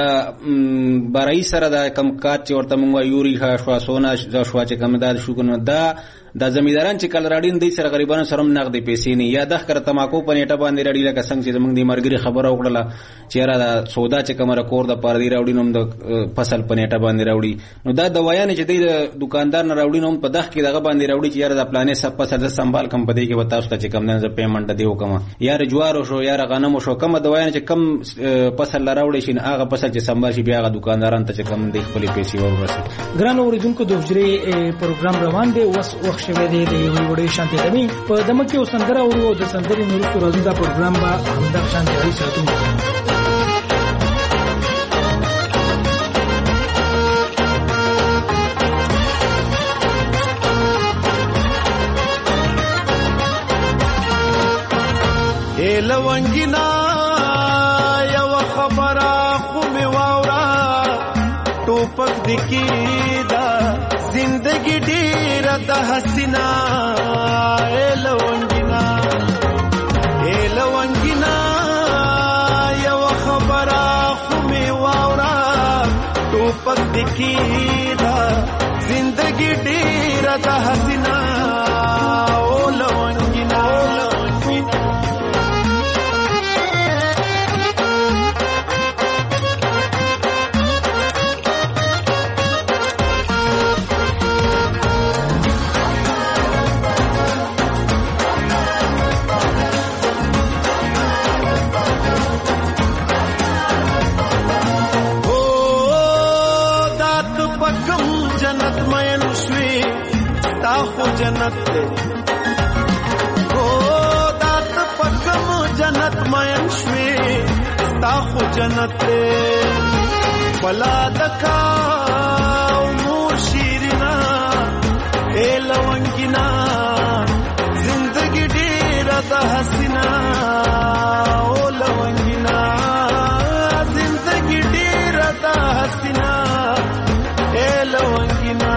چې برای سره دا کم کات چې ورته مونږ یوري ښه شوا سونا شوا چې کم دا شو کنه دا د زمیداران چې کل راډین دی سره غریبانو سره نقدې پیسې نه یا د خر تماکو په نیټه باندې راډی لکه څنګه چې موږ د مرګري خبره وکړه چې را د سودا چې کومه کور د پاردی راوډی نوم د فصل په نیټه باندې راوډی نو دا دوايان چې د دکاندار نه راوډی نوم په دغه کې دغه باندې راوډی چې یاره د پلانې سب فصل د سنبال کم پدې کې وتا اوس چې کم نه ز پیمنټ دیو کوم یاره جوار شو یاره غنم شو کومه دوايان چې کم فصل راوډی شي هغه فصل چې سنبال شي بیا هغه دکانداران ته چې کم د خپل پیسې ورسي.
ګران اوریدونکو د حجرې پروګرام روان دی اوس وخت شوه دی د یو وړي شانتي دمي په دمه کې وسندره او د سندري نورو راځي دا پروګرام به همدغه شانتي ساتو.
لونګینا یو خبره خو می واورا ټوپک دکی دا زندگی ډیر د حسینا لونګینا لونګینا یو خبره خو می واورا ټوپک دکی دا زندگی ډیر د حسینا او لونګینا जन्नत ओ दात पकम जन्नत मयन श्वे ताखो जन्नत बला दका उमूर शीरना ए लवंगिना जिंदगी डेरा दा हसीना ओ लवंगिना जिंदगी डेरा दा हसीना ए लवंगिना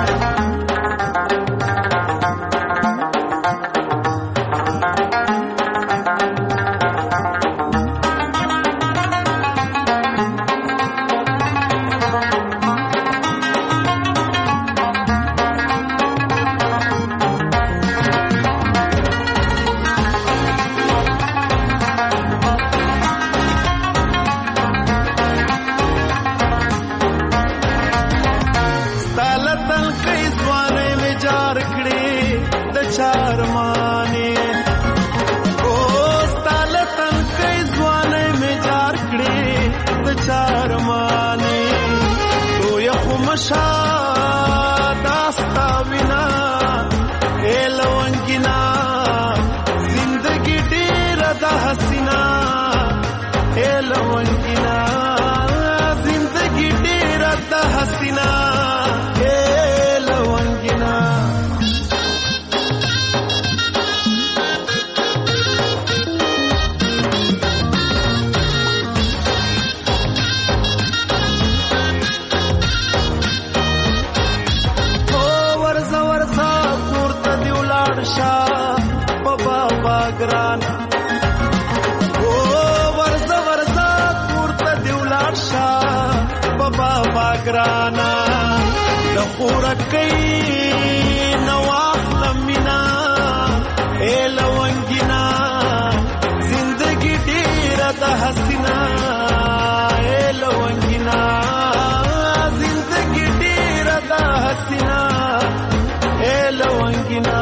گرانا لخورا کئی نواف لمینا اے لونگینا زندگی ڈیرہ دا حسینا اے لونگینا زندگی ڈیرہ دا حسینا اے لونگینا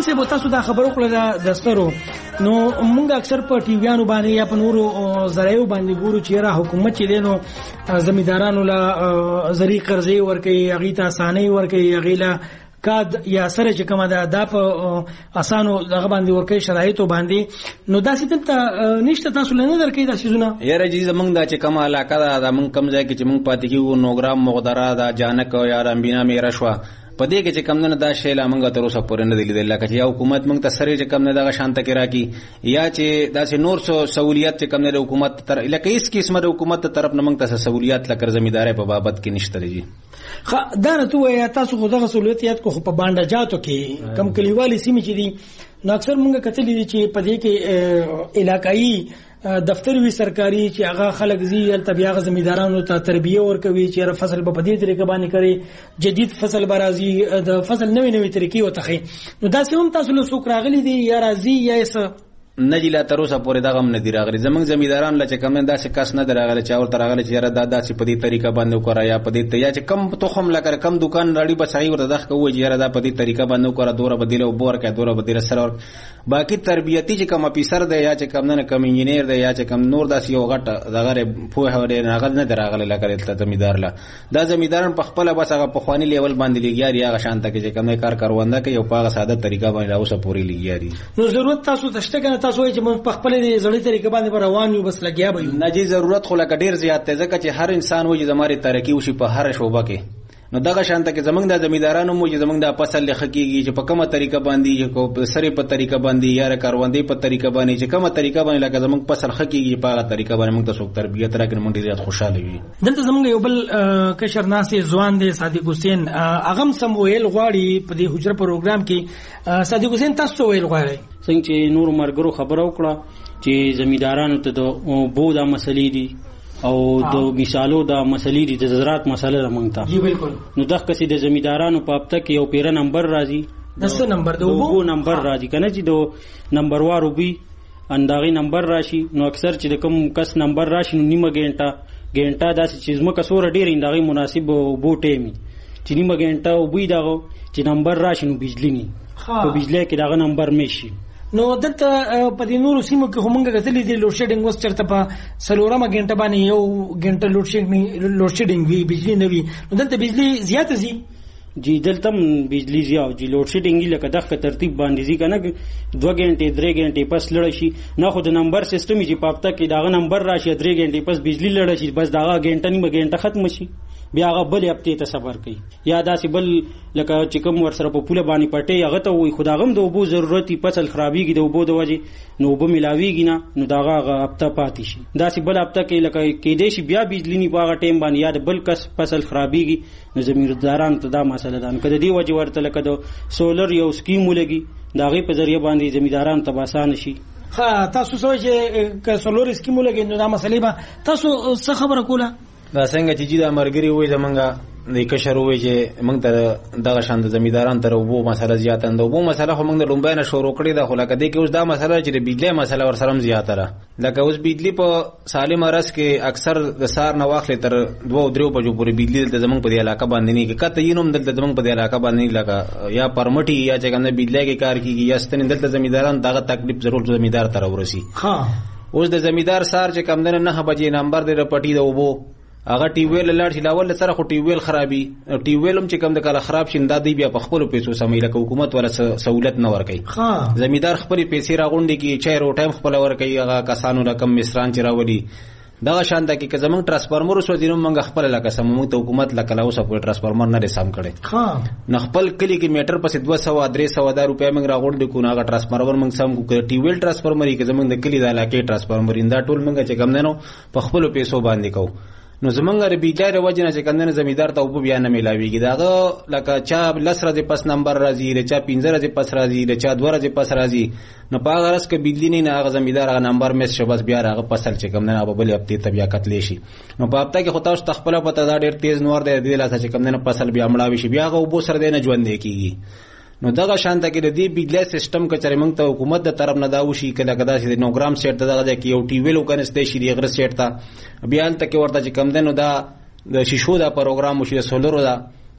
صاحب تاسو دا خبرو کړل د سترو نو موږ اکثر په ټي ویانو باندې یا په نورو ذرایو باندې ګورو چې را حکومت چې دینو زمیدارانو لا زری قرضې ورکړي هغه ته اساني ورکړي هغه لا کاد یا سره چې کومه ده دا په اسانو دغه باندې ورکې شرایطو باندې نو دا ستم ته نشته تاسو نه درکې دا سيزونه
یاره جی زمنګ دا چې کومه علاقه ده دا موږ کم ځای کې چې موږ پاتې کیو نوګرام مغدرا دا جانک او یا رامبینا میرا شوا پدې کې چې کم نه دا شی لا موږ تر اوسه پورې نه دی لیدل لکه چې حکومت موږ ته سره چې کم نه دا شانته کې راکی یا چې دا چې نور څو سہولیت چې کم نه حکومت تر لکه هیڅ قسمه د حکومت طرف نه موږ ته سہولیت لکه زمینداري په بابت کې نشته لري
خا دا نه تو یا تاسو خو دغه سہولیت کو په باندې جاتو کې کم کلیوالي سیمه چې دي نو اکثر موږ کتلې دي چې په دې کې علاقائی دفتر وی سرکاري چې هغه خلک زی التبیاغ زمیدارانو ته تربیه ورکوي چې فصل په دې طریقه باندې کوي جدید فصل برازي د فصل نوې نوې طریقې وتخي نو دا سم تاسو له سوق راغلي دي یا راځي یا څه
نجلا تر اوسه پورې دا غم نه دی راغلی زمنګ زمیداران لچ کم نه داسې کس نه دراغله چې اور تراغله چې را دادا چې په دې طریقه باندې وکړه یا په دې یا چې کم تخم لکه کم دکان راړي بسای ورته دغه کوی چې را دا په دې طریقه باندې وکړه دوره بدیله او بور کې دوره بدیله سره باقی تربیتی چې کم افیسر دی یا چې کم نه کم انجینیر دی یا چې کم نور داسې یو غټ دغه په هوډه نه غل نه دراغله لکه زمیدار لا دا زمیداران په خپل بس هغه په خواني لیول باندې لګیاري هغه شانته کې چې کم کار کارونده کوي او په هغه ساده طریقه باندې اوسه پوری لګیاري
نو ضرورت تاسو تشته کنه تاسو چې په خپل دې زړی طریقې باندې روان یو بس لګیا به
نه جی ضرورت خو لکه ډیر زیات دی ځکه چې هر انسان وایي زماري ترقی وشي په هر شوبه کې نو دغه شانته کې زمنګ د زمیدارانو مو چې زمنګ د فصل لخکیږي چې په کومه طریقه باندې کو سره په طریقه باندې یا کاروندې په طریقه باندې چې کومه طریقه باندې لکه زمنګ فصل خکیږي په هغه طریقه باندې موږ ته څوک تربیت راکړي موږ ډیر خوشاله وي
دلته زمنګ یو بل کشر ناسي ځوان دی صادق حسین اغم سمویل غواړي په دې حجره پروګرام کې صادق حسین تاسو ویل غواړي
څنګه چې نور مرګرو خبر او کړه چې زمیدارانو ته د بو دا مسلې دي او د مثالو دا مسلې دي د زراعت مسله رمنګتا
جی بالکل
نو دغه کسي د زمیدارانو په هفته کې یو پیر نمبر راځي
دسه نمبر د وګو
نمبر راځي کنه چې د نمبر وارو بي انداغي نمبر راشي نو اکثر چې د کوم کس نمبر راشي نو نیمه ګنټه ګنټه داسې چې زما کسور ډیر انداغي مناسب بو ټیمي چې نیمه ګنټه او بي دغه چې نمبر راشي نو بجلی ني په بجلی کې دغه نمبر مشي
نو دلته په دې نورو سیمو کې همغه غتلې دي لوډ شیډینګ وس چرته په سلورمه غنټه باندې یو غنټه لوډ شیډینګ لوډ شیډینګ وی بجلی نه وی نو دلته بجلی زیات زی
جی دلته بجلی زیات جی لوډ شیډینګ لکه دغه ترتیب باندې زی کنه دوه غنټې درې غنټې پس لړ شي نه خو د نمبر سیستم چې پاپتا کې داغه نمبر راشي درې غنټې پس بجلی لړ شي بس داغه غنټه نیمه غنټه ختم شي بیا هغه بل هفته ته صبر کوي یا داسې بل لکه چې کوم ور سره په پوله باندې پټي هغه ته وي خداغم د وبو ضرورتي فصل خرابيږي د وبو د وجه نو وبو ملاويږي نه نو داغه هفته پاتې شي داسې بل هفته کې لکه کې دې شي بیا بجلی نه پاغه ټیم باندې یا د بل کس فصل خرابيږي نو زمینداران ته دا مسله ده کله دی وجه ورته لکه د سولر یو سکیم ولګي داغه په ذریعہ باندې زمینداران ته آسان شي
ها تاسو سوچ ک سولر سکیم ولګي نو دا مسلې به تاسو څه خبره کوله
دا څنګه چې دا مرګري وای زمونږه د کشر وای چې موږ ته دغه شاند زمیداران تر وبو مسله زیات اند وبو مسله خو موږ د لومبای نه شروع کړی دا خو لکه د کې اوس دا مسله چې د بجلی مسله ور سره زیاته را لکه اوس بجلی په سالم ارس کې اکثر د سار نه واخلې تر دوه درو بجو پورې بجلی د زمونږ په علاقه باندې نه کې کته یینوم د زمونږ په علاقه باندې لکه یا پرمټي یا چې کنه بجلی کې کار کیږي یا ستنې دلته زمیداران دغه تکلیف ضرور زمیدار تر ورسي
ها
اوس د زمیدار سار چې کم نه بجې نمبر د پټي د وبو هغه ټي ویل لاړ شي لاول سره خو ټي ویل خرابي ټي ویلم چې کوم د کله خراب شیندا دی بیا په خپل پیسو سمې لکه حکومت ولا سہولت نه ورکي
ها
زمیدار خپل پیسې راغونډي کی چای رو ټایم خپل ورکي هغه کسانو رقم مصران چې راولي دا شانته کې که زمونږ ترانسفارمر وسو دینو موږ خپل لکه سمو ته حکومت لکه لاو سپورټ ترانسفارمر نه رسام کړي
ها
نه خپل کلی کې میټر پسې دوه سوه درې سوه دا روپیا موږ راغونډي کو نه هغه ترانسفارمر موږ سم کو ټي ویل ترانسفارمر کې زمونږ د کلی د علاقې ترانسفارمر انده ټول موږ چې کم نه نو په خپل پیسو باندې کو نو زمونږ ر بیجای وجنه چې کندنه زمیدار ته وبو بیا نه ملاويږي داغه لکه چا لسره د پس نمبر راځي رچا پنځه د پس راځي رچا دوه د پس راځي نو پاغه رس ک بجلی نه هغه زمیدار هغه نمبر مس شبس بیا هغه فصل چې کم نه ابل هفته ته بیا کتلی شي نو په هفته کې خو تاسو تخپل پته دا ډیر تیز نور دی د لاسه چې کم نه فصل بیا مړاوي شي بیا هغه وبو سره نه ژوند کیږي نو دغه شانته کې د دې بجلی سیستم کچره موږ ته حکومت د طرف نه دا وشي کله کدا چې نو ګرام سیټ دغه کې یو ټي ویل وکنهسته شي دی غره سیټ تا بیا تل کې ورته چې کم دنو دا د شیشو دا پروګرام وشي سولر دا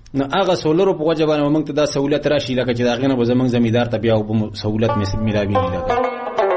نو هغه سولر په وجه باندې موږ ته دا سہولت راشي لکه چې دا غنه به زمونږ زمیدار ته بیا او سہولت ملاويږي لکه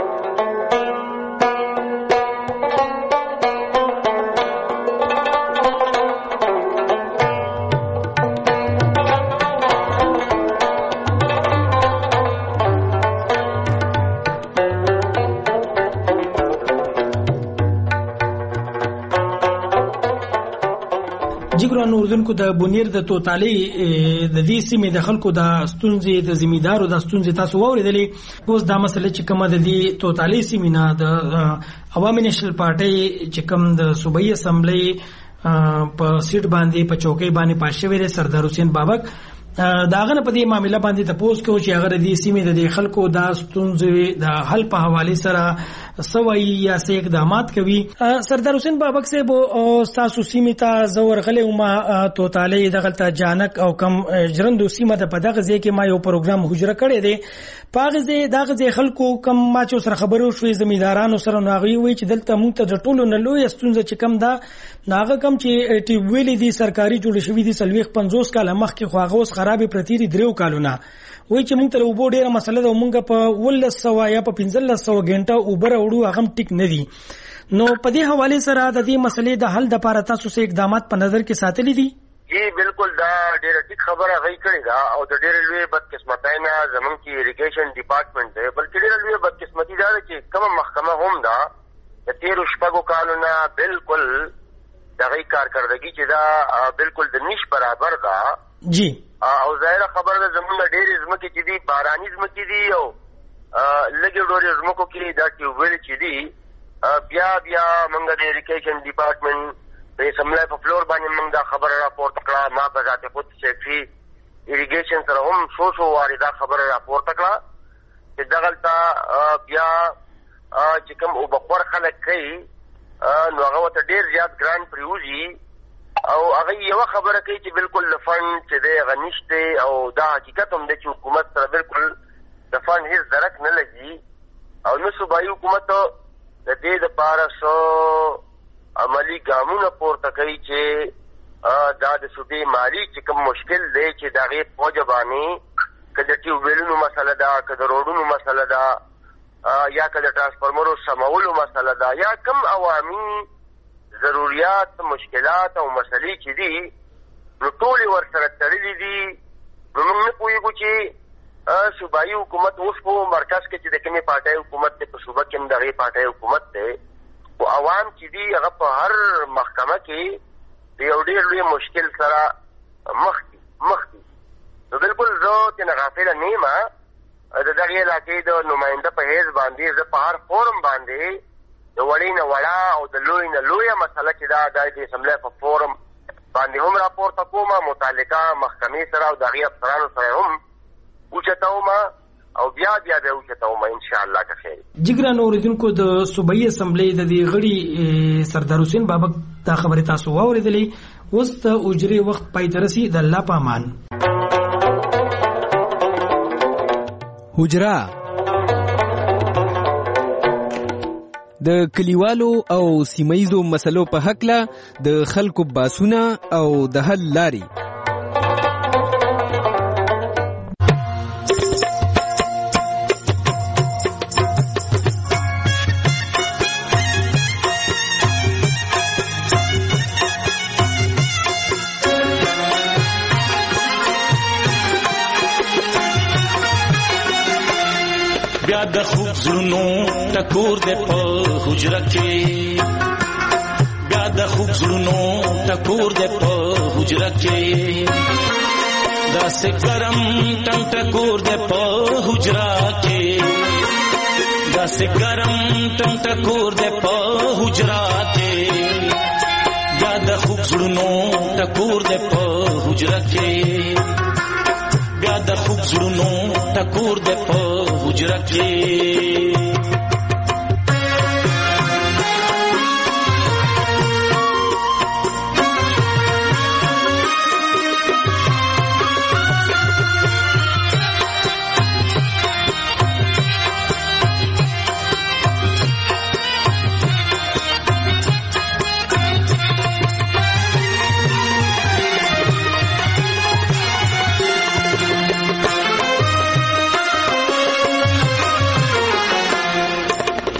جګرانو اردوونکو د بونیر د توتالي د دې سیمې د خلکو د ستونزې د زمیدارو د ستونزې تاسو واوریدلې اوس دا مسله چې کومه د دې توتالي سیمې نه د عوامي نېشنل پارټي چې کوم د صوبایي اسمبلی په سیټ باندې په چوکۍ باندې پاشوي سردار حسین بابک داغه په دې معاملې باندې تاسو کو چې هغه د دې سیمې د خلکو د ستونزې د حل په حواله سره سوي یا سه اقدامات کوي. سردار حسین بابک صاحب او تاسو سیمې ته زور غلې او ما توتالي دغلطه جانک او کم جرندو سیمه د پدغه ځای کې ما یو پروګرام حجره کړی دی پاغه ځای دغه ځای خلکو کم ما چې سره خبرو شوې زمیدارانو سره ناغي وي چې دلته موږ ته د ټولو نه لوی ستونزه چې کم دا ناغه کم چې ټي ویلې دي سرکاري جوړ شوې دي سلويخ پنځوس کال مخکې خو هغه اوس خرابې پرتيري درو کالونه وای چې موږ ته وبو ډیره مسله ده موږ په ولس سوا یا په پنځلس سو غنټه اوبر وړو هغه ټیک نه دي. نو په دې حواله سره د دې مسلې د حل د لپاره تاسو څه اقدامات په نظر کې ساتلي دي؟
جی بالکل دا ډیره ټیک خبره غي کړی دا او د ډیره لوی بدقسمتۍ نه زمونږ کې اریګیشن ډپارټمنټ دی بلکې ډیره لوی بدقسمتي دا چې کومه محکمه هم دا د تیرو شپږو کالونو بالکل دغه کارکړدګي چې دا بالکل د نش برابر ده
جی
او ظاهره خبره ده زمونږ ډېرې ځمکې چې دي باراني ځمکې دي او لږې ډورې ځمکو کې دا ټیوبویل چې دي بیا بیا موږ د اریګیشن ډپارټمنټ د اسمبلی په فلور باندې موږ دا خبره راپورته کړه ما په ذات خود سیکرټري اریګیشن سره هم څو څو وارې دا خبره راپورته کړه چې دغلته بیا چې کوم اوبخور خلک کوي نو هغه ورته ډېر زیات ګران پرېوځي او هغه یو خبره کوي چې بالکل د فند چې دی هغه نشته او دا حقیقت هم دی چې حکومت سره بالکل د فند هیڅ درک نه لګي او نو صوبایي حکومت د دې دپاره څو عملي ګامونه پورته کوي چې دا د صوبې مالي چې کوم مشکل دی چې د هغې په وجه باندې که د ټیوبویلونو مسله ده که د روډونو مسله ده یا که د ټرانسفارمرو سمولو مسله ده یا کم عوامي ضروريات مشکلات او مسلې چې دي نو ټولې ورسره تړلې دي نو موږ نه پوهېږو چې صوبایي حکومت اوس په مرکز کې چې د کومې پارټۍ حکومت دی په صوبه کې هم د هغې پارټۍ حکومت دی خو عوام چې دي هغه په هر محکمه کې د یو ډېر لوی مشکل سره مخ دي مخ دي نو بالکل زه ترې غافله نه یم د دغې علاقې د نماینده په حیث باندې زه په هر فورم باندې د وړې نه وړه او د لوی نه لویه مسله چې دا د اسمبلی په فورم باندې هم راپورته کوم متعلقه محکمې سره او د هغې افسرانو سره هم اوچتوم او بیا بیا بیا اوچتوم انشاءالله که خیر.
جګرانو اورېدونکو د صوبایي اسمبلی د دې غړي سردار حسین بابک دا خبرې تاسو واورېدلې اوس د اجرې وخت پای ته رسي د الله په امان.
حجره د کلیوالو او سیمایزو مسلو په حقله د خلکو باسونه او د حل لاري.
بیا د خوب زړونو ټکور دې په حجره کې بیا د خوب زړونو ټکور دې په حجره کې داسې ګرم ټنګ ټکور دې په حجره کې داسې ګرم ټنګ ټکور دې په حجره کې بیا د خوب زړونو ټکور دې په حجره کې بیا د خوب زړونو ټکور دې په حجره کې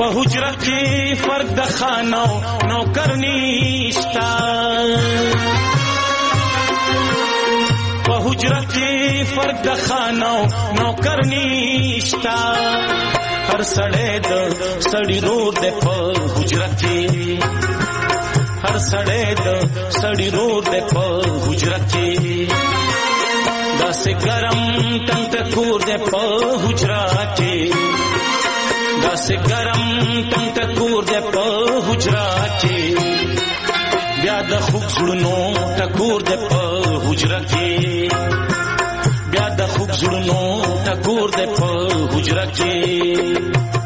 په حجره کې فرق د خانو نوکر نشتا په حجره کې فرق د خانو نوکر نشتا هر سړی د سړی رور د په حجره کې هر سړی د سړی رور د په حجره کې داسې ګرم ټنګ ټکور د په حجره کې داسې ګرم ټنګ ټکور د په حجره کې بیا د خوږ زړونو ټکور د په حجره کې بیا د خوږ زړونو ټکور د په حجره کې